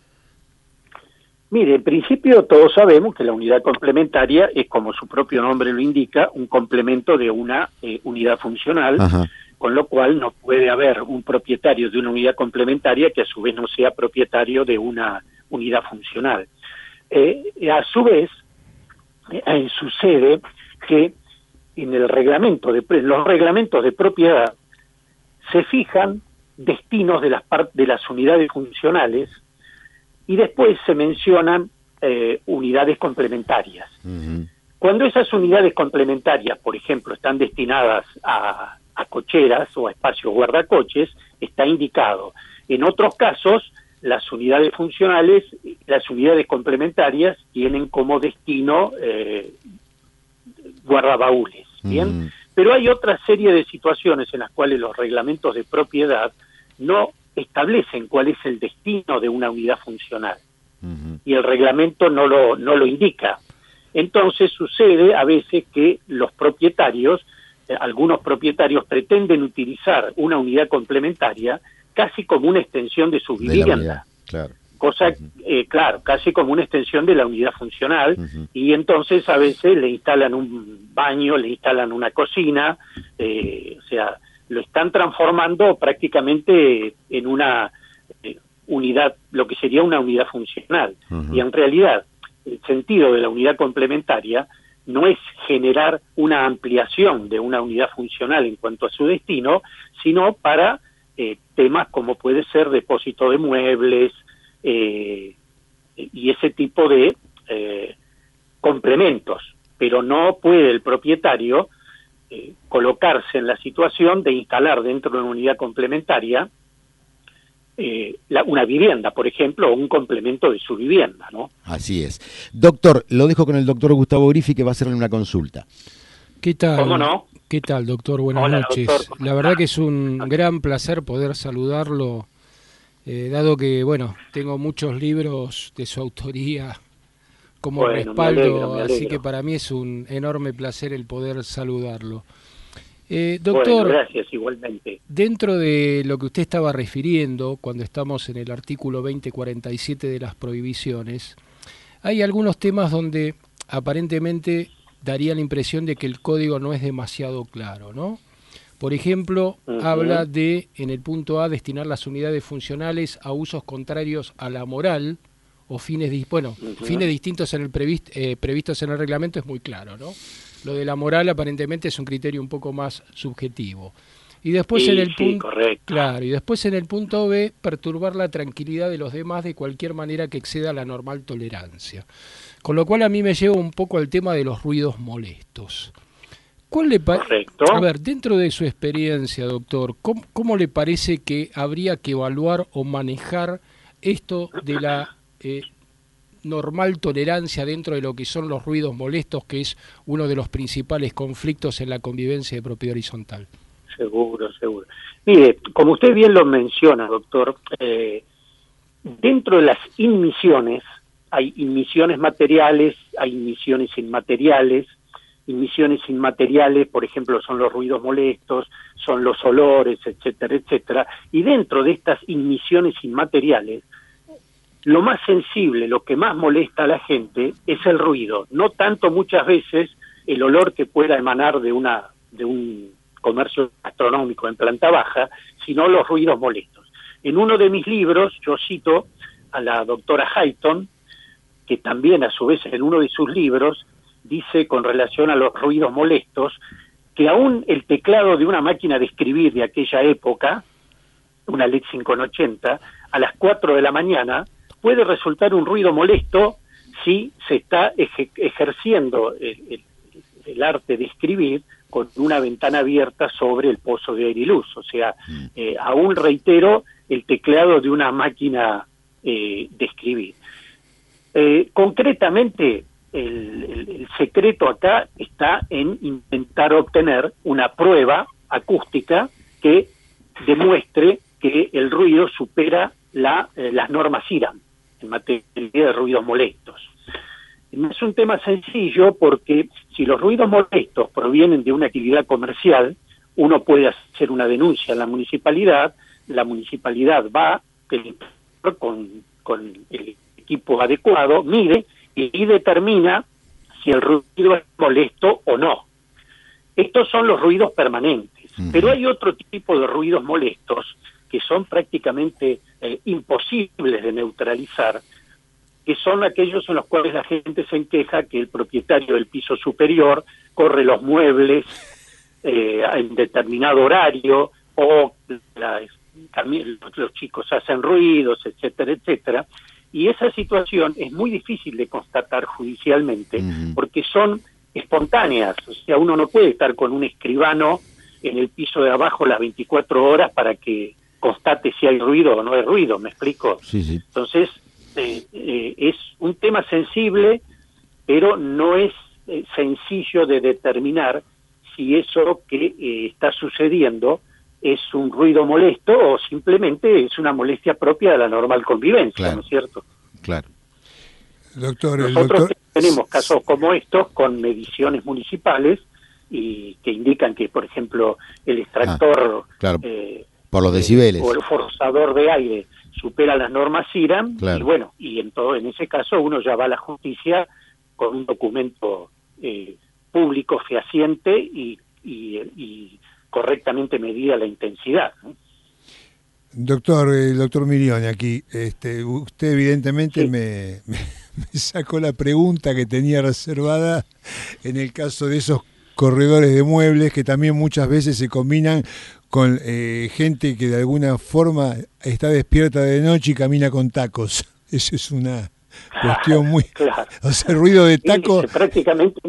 Mire, en principio todos sabemos que la unidad complementaria es, como su propio nombre lo indica, un complemento de una eh, unidad funcional, Ajá. con lo cual no puede haber un propietario de una unidad complementaria que a su vez no sea propietario de una unidad funcional. Eh, a su vez, Eh, sucede que en el reglamento de los reglamentos de propiedad se fijan destinos de las de las unidades funcionales y después se mencionan eh, unidades complementarias. Uh-huh. Cuando esas unidades complementarias, por ejemplo, están destinadas a, a cocheras o a espacios guardacoches, está indicado. En otros casos las unidades funcionales, las unidades complementarias tienen como destino eh, guardabaúles, ¿bien? Mm. Pero hay otra serie de situaciones en las cuales los reglamentos de propiedad no establecen cuál es el destino de una unidad funcional. Uh-huh. Y el reglamento no lo, no lo indica. Entonces sucede a veces que los propietarios, eh, algunos propietarios pretenden utilizar una unidad complementaria casi como una extensión de su vivienda. De unidad, claro. Cosa, uh-huh. eh, claro, casi como una extensión de la unidad funcional, uh-huh. y entonces a veces le instalan un baño, le instalan una cocina, eh, o sea, lo están transformando prácticamente en una eh, unidad, lo que sería una unidad funcional. Uh-huh. Y en realidad, el sentido de la unidad complementaria no es generar una ampliación de una unidad funcional en cuanto a su destino, sino para eh, temas como puede ser depósito de muebles, Eh, y ese tipo de eh, complementos, pero no puede el propietario eh, colocarse en la situación de instalar dentro de una unidad complementaria eh, la, una vivienda, por ejemplo, o un complemento de su vivienda, ¿no? Así es. Doctor, lo dejo con el doctor Gustavo Griffi, que va a hacerle una consulta. ¿Qué tal? ¿Cómo no? ¿Qué tal, doctor? Buenas Hola, noches. Doctor, la verdad que es un gran placer poder saludarlo. Eh, dado que, bueno, tengo muchos libros de su autoría como bueno, respaldo, me alegro, me alegro. Así que para mí es un enorme placer el poder saludarlo. Eh, doctor, bueno, gracias, igualmente. Dentro de lo que usted estaba refiriendo, cuando estamos en el artículo veinte cuarenta y siete de las prohibiciones, hay algunos temas donde aparentemente daría la impresión de que el código no es demasiado claro, ¿no? Por ejemplo, uh-huh. habla de, en el punto A, destinar las unidades funcionales a usos contrarios a la moral o fines, di- bueno, uh-huh. fines distintos en el previst- eh, previstos en el reglamento es muy claro, ¿no? Lo de la moral aparentemente es un criterio un poco más subjetivo. Y después sí, en el sí, punto, correcto. claro, y después en el punto B, perturbar la tranquilidad de los demás de cualquier manera que exceda la normal tolerancia. Con lo cual a mí me lleva un poco al tema de los ruidos molestos. ¿Cuál le pa- A ver, dentro de su experiencia, doctor, ¿cómo, ¿cómo le parece que habría que evaluar o manejar esto de la eh, normal tolerancia dentro de lo que son los ruidos molestos, que es uno de los principales conflictos en la convivencia de propiedad horizontal? Seguro, seguro. Mire, como usted bien lo menciona, doctor, eh, dentro de las inmisiones, hay inmisiones materiales, hay inmisiones inmateriales. Inmisiones inmateriales, por ejemplo, son los ruidos molestos, son los olores, etcétera, etcétera. Y dentro de estas inmisiones inmateriales, lo más sensible, lo que más molesta a la gente es el ruido. No tanto muchas veces el olor que pueda emanar de una de un comercio gastronómico en planta baja, sino los ruidos molestos. En uno de mis libros yo cito a la doctora Hayton, que también a su vez en uno de sus libros dice con relación a los ruidos molestos, que aún el teclado de una máquina de escribir de aquella época, una Lexington ochenta, a las cuatro de la mañana, puede resultar un ruido molesto si se está eje- ejerciendo el, el, el arte de escribir con una ventana abierta sobre el pozo de aire y luz. O sea, eh, aún reitero, el teclado de una máquina eh, de escribir. Eh, concretamente, El, el, el secreto acá está en intentar obtener una prueba acústica que demuestre que el ruido supera la, eh, las normas I R A M en materia de ruidos molestos. No es un tema sencillo porque si los ruidos molestos provienen de una actividad comercial, uno puede hacer una denuncia a la municipalidad, la municipalidad va con, con el equipo adecuado, mide y determina si el ruido es molesto o no. Estos son los ruidos permanentes, uh-huh. pero hay otro tipo de ruidos molestos que son prácticamente eh, imposibles de neutralizar, que son aquellos en los cuales la gente se queja que el propietario del piso superior corre los muebles eh, en determinado horario, o la, también los chicos hacen ruidos, etcétera, etcétera. Y esa situación es muy difícil de constatar judicialmente, uh-huh. porque son espontáneas. O sea, uno no puede estar con un escribano en el piso de abajo las veinticuatro horas para que constate si hay ruido o no hay ruido, ¿me explico? Sí, sí. Entonces, eh, eh, es un tema sensible, pero no es eh, sencillo de determinar si eso que eh, está sucediendo es un ruido molesto o simplemente es una molestia propia de la normal convivencia, claro, ¿no es cierto? Claro. Doctor, el Nosotros doctor... tenemos casos como estos con mediciones municipales y que indican que, por ejemplo, el extractor ah, claro, eh, por los decibeles eh, o el forzador de aire supera las normas C I R A M, claro, y bueno, y en todo en ese caso uno ya va a la justicia con un documento eh, público fehaciente y, y, y correctamente medida la intensidad, ¿no? Doctor, el doctor Mirioni aquí, este, usted evidentemente sí. me, me, me sacó la pregunta que tenía reservada en el caso de esos corredores de muebles que también muchas veces se combinan con eh, gente que de alguna forma está despierta de noche y camina con tacos. Eso es una cuestión muy... Claro. O sea, el ruido de taco... Es prácticamente,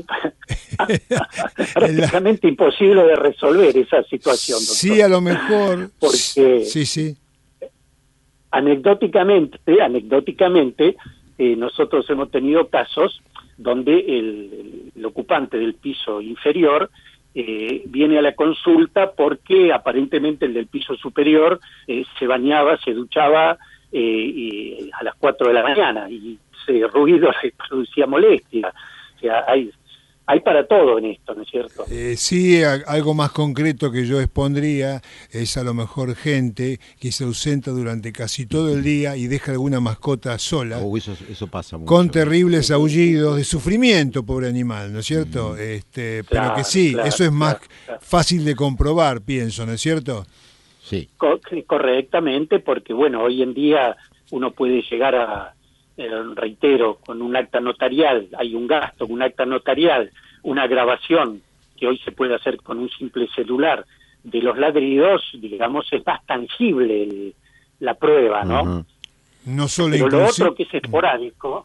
prácticamente la... imposible de resolver esa situación, doctor. Sí, a lo mejor... Porque sí, sí. Anecdóticamente, anecdóticamente eh, nosotros hemos tenido casos donde el, el ocupante del piso inferior eh, viene a la consulta porque aparentemente el del piso superior eh, se bañaba, se duchaba eh, y a las cuatro de la mañana y ese ruido le producía molestia. O sea, hay, hay para todo en esto, ¿no es cierto? Eh, sí, a, algo más concreto que yo expondría es a lo mejor gente que se ausenta durante casi todo el día y deja alguna mascota sola, oh, eso, eso pasa mucho, con terribles sí, aullidos de sufrimiento, pobre animal, ¿no es cierto? Mm. Este, claro, pero que sí, claro, eso es más claro, claro. fácil de comprobar, pienso, ¿no es cierto? Sí. Co- correctamente, porque bueno, hoy en día uno puede llegar a... reitero, con un acta notarial, hay un gasto, un acta notarial, una grabación que hoy se puede hacer con un simple celular de los ladridos, digamos, es más tangible el, la prueba, ¿no? Uh-huh. No solo Pero inclusive... lo otro que es esporádico...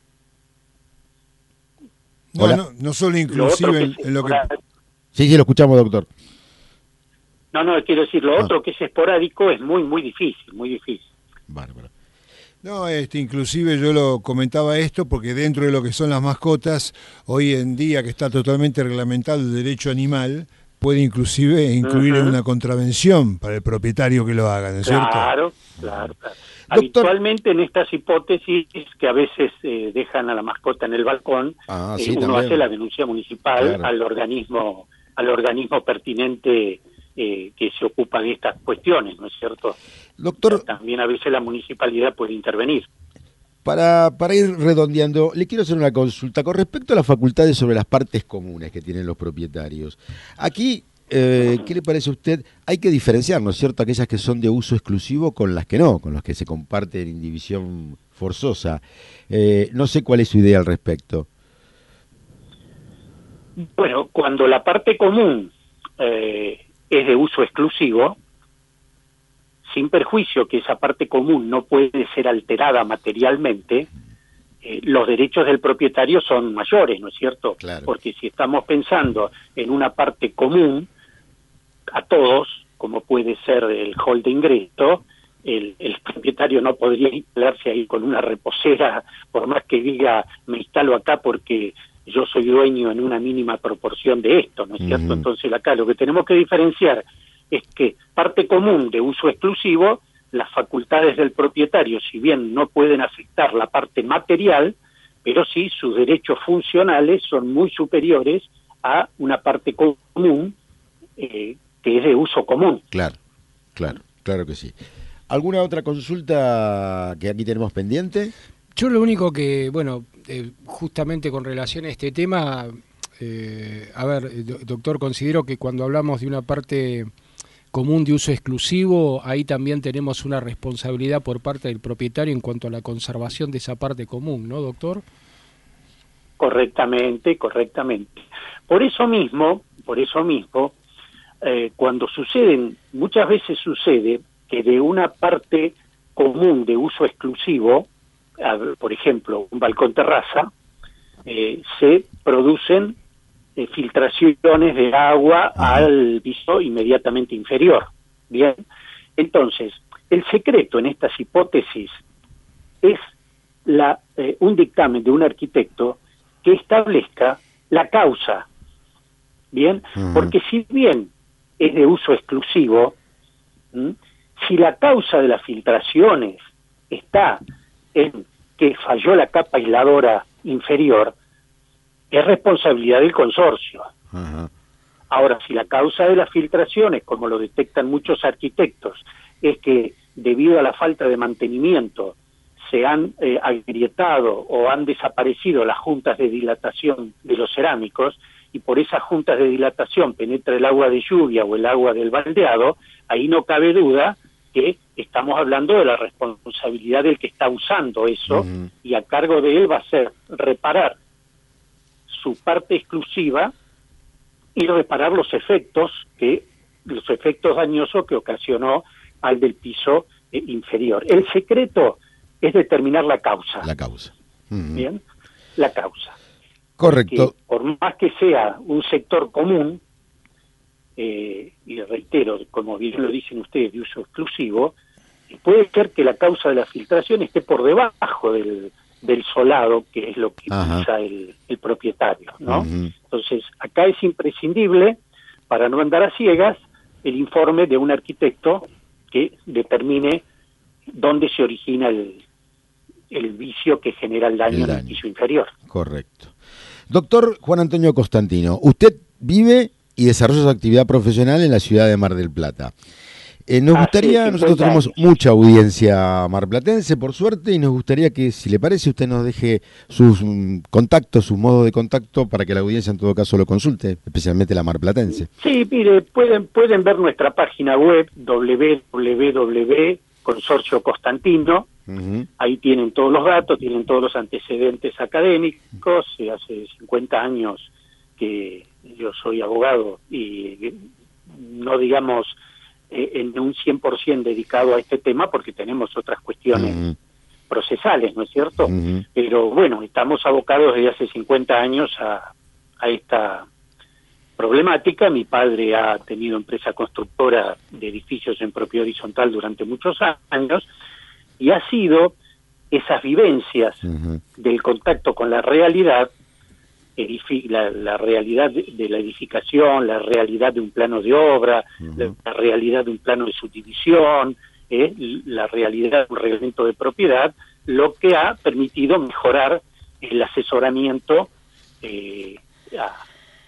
No, no, no solo inclusive lo en, en lo que... Sí, sí, lo escuchamos, doctor. No, no, quiero decir, lo ah. otro que es esporádico es muy, muy difícil, muy difícil. Bárbaro. No, este, inclusive yo lo comentaba esto porque dentro de lo que son las mascotas, hoy en día que está totalmente reglamentado el derecho animal, puede inclusive incluir uh-huh. una contravención para el propietario que lo haga, ¿no es claro, cierto? Claro, claro. Habitualmente en estas hipótesis que a veces eh, dejan a la mascota en el balcón, ah, eh, sí, uno también. hace la denuncia municipal claro. al organismo, al organismo pertinente eh, que se ocupa de estas cuestiones, ¿no es cierto? Doctor, también a veces la municipalidad puede intervenir. Para, para ir redondeando, le quiero hacer una consulta con respecto a las facultades sobre las partes comunes que tienen los propietarios. Aquí, eh, ¿qué le parece a usted? Hay que diferenciar, ¿no es cierto?, aquellas que son de uso exclusivo con las que no, con las que se comparten en división forzosa. Eh, no sé cuál es su idea al respecto. Bueno, cuando la parte común eh, es de uso exclusivo, sin perjuicio que esa parte común no puede ser alterada materialmente, eh, los derechos del propietario son mayores, ¿no es cierto? Claro. Porque si estamos pensando en una parte común a todos, como puede ser el hall de ingreso, el, el propietario no podría instalarse ahí con una reposera, por más que diga, me instalo acá porque yo soy dueño en una mínima proporción de esto, ¿no es cierto? Uh-huh. Entonces acá lo que tenemos que diferenciar es que parte común de uso exclusivo, las facultades del propietario, si bien no pueden afectar la parte material, pero sí sus derechos funcionales son muy superiores a una parte común eh, que es de uso común. Claro, claro, claro que sí. ¿Alguna otra consulta que aquí tenemos pendiente? Yo lo único que, bueno, eh, justamente con relación a este tema, eh, a ver, doctor, considero que cuando hablamos de una parte común de uso exclusivo, ahí también tenemos una responsabilidad por parte del propietario en cuanto a la conservación de esa parte común, ¿no, doctor? Correctamente, correctamente. Por eso mismo, por eso mismo, eh, cuando suceden, muchas veces sucede que de una parte común de uso exclusivo, por ejemplo, un balcón terraza, eh, se producen Eh, filtraciones de agua al piso inmediatamente inferior. Bien, entonces, El secreto en estas hipótesis es la, eh, un dictamen de un arquitecto que establezca la causa, ¿bien? Uh-huh. Porque si bien es de uso exclusivo, ¿m? si la causa de las filtraciones está en que falló la capa aisladora inferior, es responsabilidad del consorcio. Uh-huh. Ahora, si la causa de las filtraciones, como lo detectan muchos arquitectos, es que debido a la falta de mantenimiento se han eh, agrietado o han desaparecido las juntas de dilatación de los cerámicos, y por esas juntas de dilatación penetra el agua de lluvia o el agua del baldeado, ahí no cabe duda que estamos hablando de la responsabilidad del que está usando eso, uh-huh. y a cargo de él va a ser reparar su parte exclusiva y reparar los efectos que los efectos dañosos que ocasionó al del piso eh, inferior. El secreto es determinar la causa. La causa. Uh-huh. Bien, la causa. Correcto. Porque por más que sea un sector común, eh, y reitero, como bien lo dicen ustedes, de uso exclusivo, puede ser que la causa de la filtración esté por debajo del, del solado, que es lo que Ajá. usa el, el propietario, ¿no? Uh-huh. Entonces, acá es imprescindible, para no andar a ciegas, el informe de un arquitecto que determine dónde se origina el, el vicio que genera el daño, el daño en el piso inferior. Correcto. Doctor Juan Antonio Costantino, usted vive y desarrolla su actividad profesional en la ciudad de Mar del Plata. Eh, nos ah, gustaría, sí, nosotros tenemos años. mucha audiencia marplatense, por suerte, y nos gustaría que, si le parece, usted nos deje sus um, contactos, sus modos de contacto, para que la audiencia en todo caso lo consulte, especialmente la marplatense. Sí, mire, pueden, pueden ver nuestra página web, doble u doble u doble u punto consorcio costantino. Uh-huh. Ahí tienen todos los datos, tienen todos los antecedentes académicos. Hace cincuenta años que yo soy abogado y no digamos eh, en un cien por ciento dedicado a este tema, porque tenemos otras cuestiones uh-huh. procesales, ¿no es cierto? Uh-huh. Pero bueno, estamos abocados desde hace cincuenta años a, a esta problemática. Mi padre ha tenido empresa constructora de edificios en propiedad horizontal durante muchos años, y ha sido esas vivencias uh-huh. del contacto con la realidad, edifi- la, la realidad de, de la edificación, la realidad de un plano de obra, uh-huh. la, la realidad de un plano de subdivisión, eh, la realidad de un reglamento de propiedad, lo que ha permitido mejorar el asesoramiento eh, a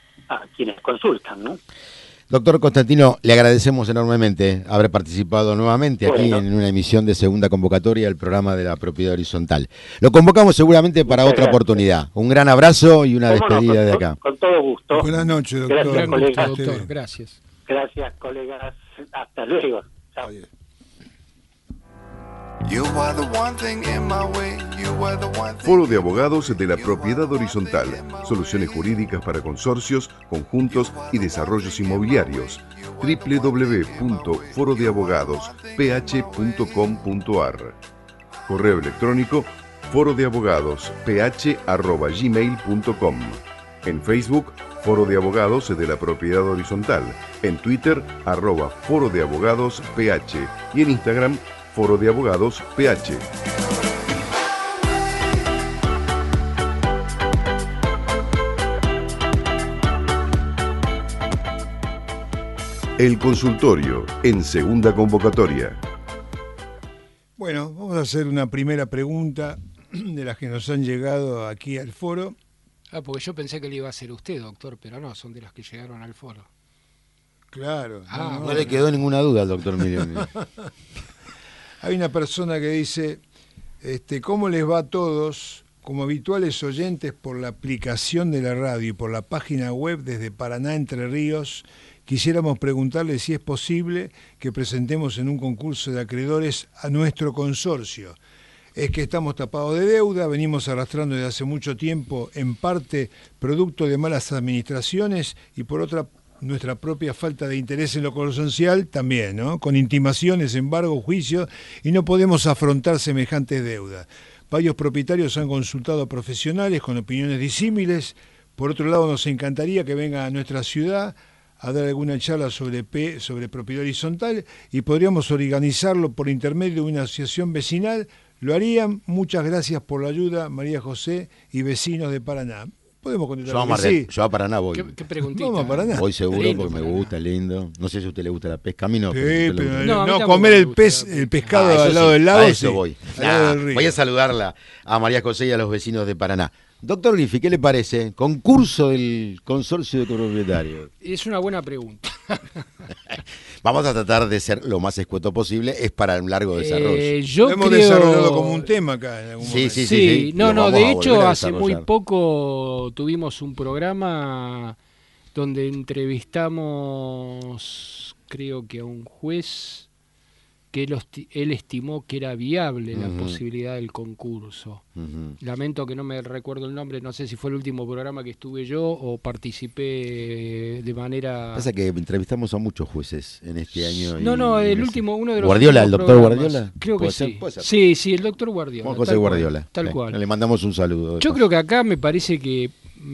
a quienes consultan, ¿no? Doctor Costantino, le agradecemos enormemente haber participado nuevamente bueno. aquí en una emisión de segunda convocatoria del programa de la propiedad horizontal. Lo convocamos seguramente para Muchas otra gracias. oportunidad. Un gran abrazo y una despedida no, con, de acá. Con, con todo gusto. Buenas noches, doctor. Gracias, colegas. Doctor, gracias. Gracias, colegas. Hasta luego. Chao. Foro de Abogados de la Propiedad Horizontal. Soluciones jurídicas para consorcios, conjuntos y desarrollos inmobiliarios. doble u doble u doble u punto foro de abogados p h punto com punto a r. Correo electrónico foro de abogados p h arroba gmail punto com. En Facebook, Foro de Abogados de la Propiedad Horizontal. En Twitter, arroba Foro de Abogados P H. Y en Instagram, Foro de Abogados P H. El consultorio en segunda convocatoria. Bueno, vamos a hacer una primera pregunta de las que nos han llegado aquí al foro. Ah, porque yo pensé que le iba a hacer usted, doctor, pero no, son de las que llegaron al foro. Claro. Ah, no, no, no le quedó ninguna duda al doctor Milioni. Hay una persona que dice, este, ¿cómo les va a todos? Como habituales oyentes por la aplicación de la radio y por la página web desde Paraná, Entre Ríos, quisiéramos preguntarle si es posible que presentemos en un concurso de acreedores a nuestro consorcio. Es que estamos tapados de deuda, venimos arrastrando desde hace mucho tiempo, en parte producto de malas administraciones y por otra nuestra propia falta de interés en lo consorcial también, ¿no? Con intimaciones, embargo, juicios, y no podemos afrontar semejantes deudas. Varios propietarios han consultado a profesionales con opiniones disímiles. Por otro lado, nos encantaría que vengan a nuestra ciudad a dar alguna charla sobre, P, sobre propiedad horizontal y podríamos organizarlo por intermedio de una asociación vecinal. Lo harían. Muchas gracias por la ayuda, María José y vecinos de Paraná. Podemos contestar. Yo a, sí. yo a Paraná voy. ¿Qué, qué preguntita? Vamos a Paraná. Voy seguro Lindo, porque me Paraná. gusta, lindo. No sé si a usted le gusta la pesca, a mí no. Sí, pero, pero pero no, a mí no tampoco comer me el gusta pez, la el pesca. pescado Ah, eso al lado sí, del lago. a eso sí. voy. Al lado Nah, del río. voy a saludarla a María José y a los vecinos de Paraná. Doctor Griffi, ¿qué le parece? Concurso del consorcio de copropietarios. Es una buena pregunta. Vamos a tratar de ser lo más escueto posible, es para un largo desarrollo. Eh, yo Lo hemos creo... desarrollado como un tema acá en algún Sí, momento. sí, Sí, sí, no, lo no, vamos de a hecho volver a hace muy desarrollar. poco tuvimos un programa donde entrevistamos, creo que a un juez, que él, hosti- él estimó que era viable la Ujú. posibilidad del concurso. Ujú. Lamento que no me recuerdo el nombre, no sé si fue el último programa que estuve yo o participé de manera... Pasa que entrevistamos a muchos jueces en este año. No, y- no, el y- último, uno de los ¿Guardiola, el últimos doctor programas. Guardiola? Creo que ¿Puede sí. ser? Puede ser. Sí, sí, el doctor Guardiola. Juan José tal cual, Guardiola. Tal Sí. cual. Le mandamos un saludo. de Yo paso. creo que acá me parece que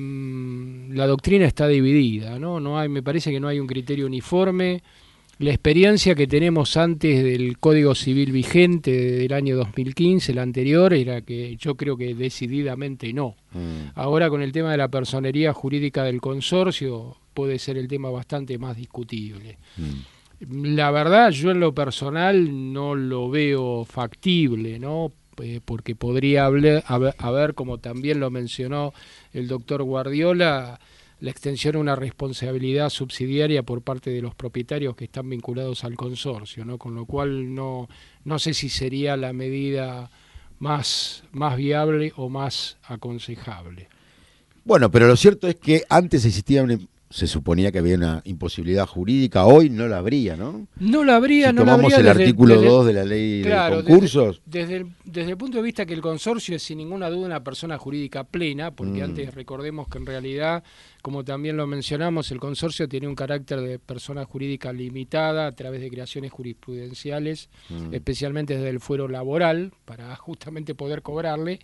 mm, la doctrina está dividida, ¿no? No hay, me parece que no hay un criterio uniforme. La experiencia que tenemos antes del Código Civil vigente del año dos mil quince, el anterior, era que yo creo que decididamente no. Mm. Ahora con el tema de la personería jurídica del consorcio puede ser el tema bastante más discutible. Mm. La verdad, yo en lo personal no lo veo factible, ¿no? Eh, porque podría haber, haber, haber, como también lo mencionó el doctor Guardiola, la extensión de una responsabilidad subsidiaria por parte de los propietarios que están vinculados al consorcio, ¿no? Con lo cual no, no sé si sería la medida más, más viable o más aconsejable. Bueno, pero lo cierto es que antes existía una, se suponía que había una imposibilidad jurídica, hoy no la habría, ¿no? No la habría, Si no la tomamos habría el desde- artículo desde- dos de la ley Claro, de concursos, Desde, desde, el, desde el punto de vista que el consorcio es sin ninguna duda una persona jurídica plena, porque Mm. antes recordemos que en realidad, como también lo mencionamos, el consorcio tiene un carácter de persona jurídica limitada a través de creaciones jurisprudenciales, Mm. especialmente desde el fuero laboral, para justamente poder cobrarle.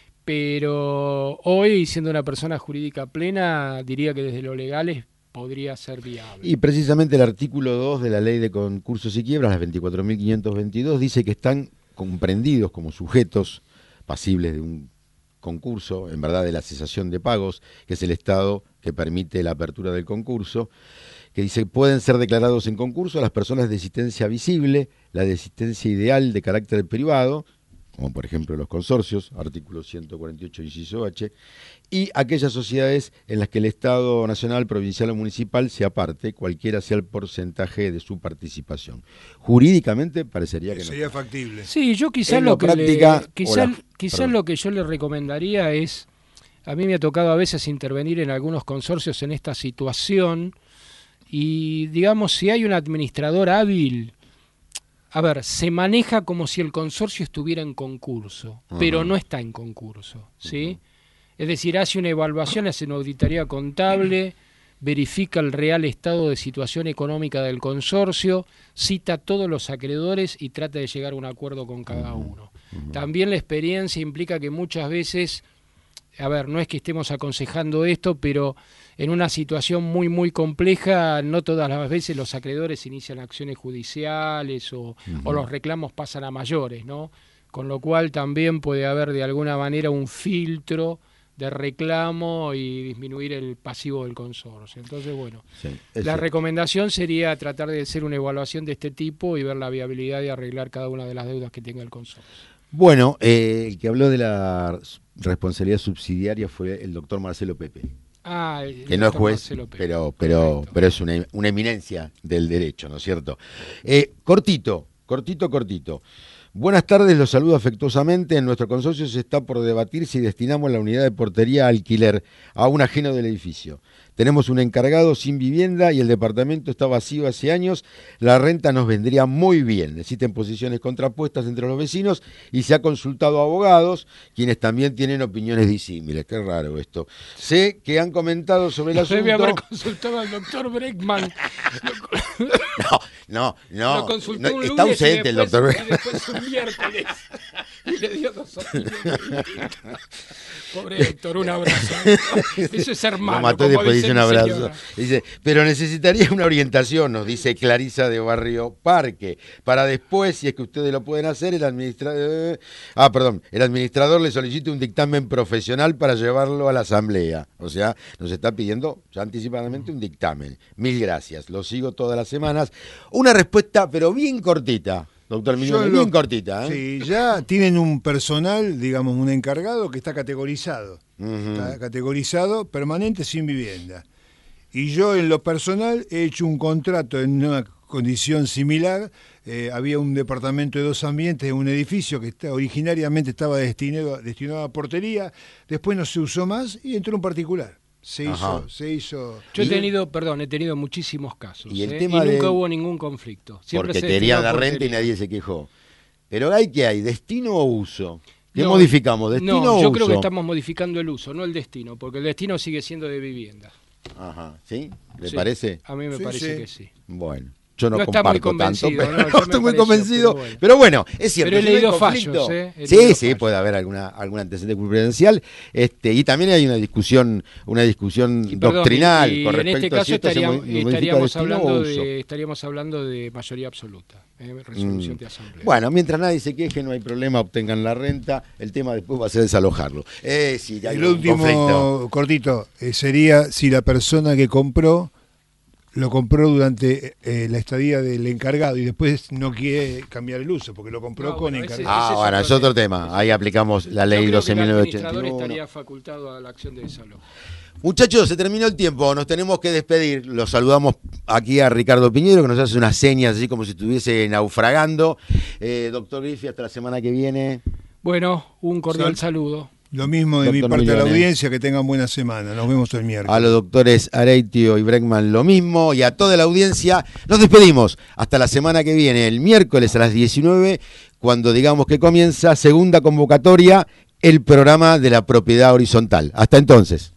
Pero hoy, siendo una persona jurídica plena, diría que desde lo legal es- podría ser viable. y precisamente el artículo dos de la ley de concursos y quiebras, las veinticuatro mil quinientos veintidós, dice que están comprendidos como sujetos pasibles de un concurso, en verdad de la cesación de pagos, que es el Estado que permite la apertura del concurso, que dice pueden ser declarados en concurso las personas de existencia visible, la de existencia ideal de carácter privado, como por ejemplo los consorcios, artículo ciento cuarenta y ocho, inciso H, y aquellas sociedades en las que el Estado nacional, provincial o municipal se aparte, cualquiera sea el porcentaje de su participación. Jurídicamente parecería que no. Sería factible. Sí, yo quizás En lo la que práctica, le, quizás, o la- quizás perdón. lo que yo le recomendaría es, a mí me ha tocado a veces intervenir en algunos consorcios en esta situación y digamos si hay un administrador hábil, a ver, se maneja como si el consorcio estuviera en concurso, Ajá. pero no está en concurso, ¿sí? Es decir, hace una evaluación, hace una auditoría contable, verifica el real estado de situación económica del consorcio, cita a todos los acreedores y trata de llegar a un acuerdo con cada uno. También la experiencia implica que muchas veces, a ver, no es que estemos aconsejando esto, pero en una situación muy, muy compleja, no todas las veces los acreedores inician acciones judiciales o, Ujú. o los reclamos pasan a mayores, ¿no? Con lo cual también puede haber de alguna manera un filtro de reclamo y disminuir el pasivo del consorcio. Entonces, bueno, Sí, es la cierto. recomendación sería tratar de hacer una evaluación de este tipo y ver la viabilidad de arreglar cada una de las deudas que tenga el consorcio. Bueno, eh, el que habló de la responsabilidad subsidiaria fue el doctor Marcelo Pepe, Ah, el que no es doctor juez, Marcelo Pepe. pero, pero, Correcto. pero es una, una eminencia del derecho, ¿no es cierto? Eh, cortito, cortito, cortito. Buenas tardes, los saludo afectuosamente. En nuestro consorcio se está por debatir si destinamos la unidad de portería a alquiler a un ajeno del edificio. Tenemos un encargado sin vivienda y el departamento está vacío hace años. La renta nos vendría muy bien. Existen posiciones contrapuestas entre los vecinos y se ha consultado a abogados, quienes también tienen opiniones disímiles. Qué raro esto. Sé que han comentado sobre el asunto. Debe haber consultado al doctor Breckman. No, No, no. Lo consultó no un está lunes ausente y el después, doctor. y después un miércoles. Y le dio dos opiniones. Pobre Héctor, un abrazo. Eso es hermano. Lo mató y como después dice un abrazo. señora. Dice, pero necesitaría una orientación, nos dice Clarisa de Barrio Parque, para después, si es que ustedes lo pueden hacer, el administrador, ah, perdón, el administrador le solicita un dictamen profesional para llevarlo a la asamblea. O sea, nos está pidiendo ya anticipadamente un dictamen. Mil gracias, lo sigo todas las semanas. Una respuesta, pero bien cortita. Doctor Mignone, bien cortita, ¿eh? Sí, ya tienen un personal, digamos, un encargado que está categorizado. Uh-huh. Está categorizado, permanente, sin vivienda. Y yo, en lo personal, he hecho un contrato en una condición similar. Eh, había un departamento de dos ambientes en un edificio que está, originariamente estaba destinado, destinado a portería, después no se usó más y entró un particular. Se hizo, se hizo. Yo he tenido, perdón, he tenido muchísimos casos. Y, el ¿eh? tema y nunca de... hubo ningún conflicto. Siempre porque se querían la renta portería. y nadie se quejó. Pero hay que hay, ¿destino o uso? ¿Qué no, modificamos? ¿Destino no, o yo uso? creo que estamos modificando el uso, no el destino, porque el destino sigue siendo de vivienda. Ajá, ¿sí? ¿Le sí, parece? A mí me sí, parece sí. que sí. Bueno. Yo no, no está comparto muy tanto, pero no, no estoy muy pareció, convencido. pero bueno. Pero bueno, es cierto. Pero he si no hay leído conflicto, fallos, ¿eh? He sí, leído sí, fallos. puede haber alguna, algún antecedente jurisprudencial. Este, y también hay una discusión, una discusión Y, perdón, doctrinal y, y con en respecto este a caso si esto estaríamos, se modifica estaríamos, destino o hablando uso. de, estaríamos hablando de mayoría absoluta, ¿eh? Resolución Mm. de asamblea. Bueno, mientras nadie se queje, no hay problema, obtengan la renta. El tema después va a ser desalojarlo. Eh, sí, hay El un último conflicto. cortito eh, sería si la persona que compró lo compró durante eh, la estadía del encargado y después no quiere cambiar el uso porque lo compró No, con bueno, ese- encargado. Ah, ese es bueno, otro es otro tema. tema. Ahí aplicamos la ley Yo creo doce que mil el novecientos administrador ochenta y uno. estaría facultado a la acción de desalojo. Muchachos, se terminó el tiempo, nos tenemos que despedir. Los saludamos aquí a Ricardo Piñero, que nos hace unas señas así como si estuviese naufragando. Eh, doctor Griffi, hasta la semana que viene. Bueno, un cordial Sal- saludo. Lo mismo de Doctor mi parte de la Mignone. audiencia, que tengan buena semana. Nos vemos el miércoles. A los doctores Areitio y Bregman lo mismo. Y a toda la audiencia nos despedimos. Hasta la semana que viene, el miércoles a las diecinueve, cuando digamos que comienza segunda convocatoria, el programa de la propiedad horizontal. Hasta entonces.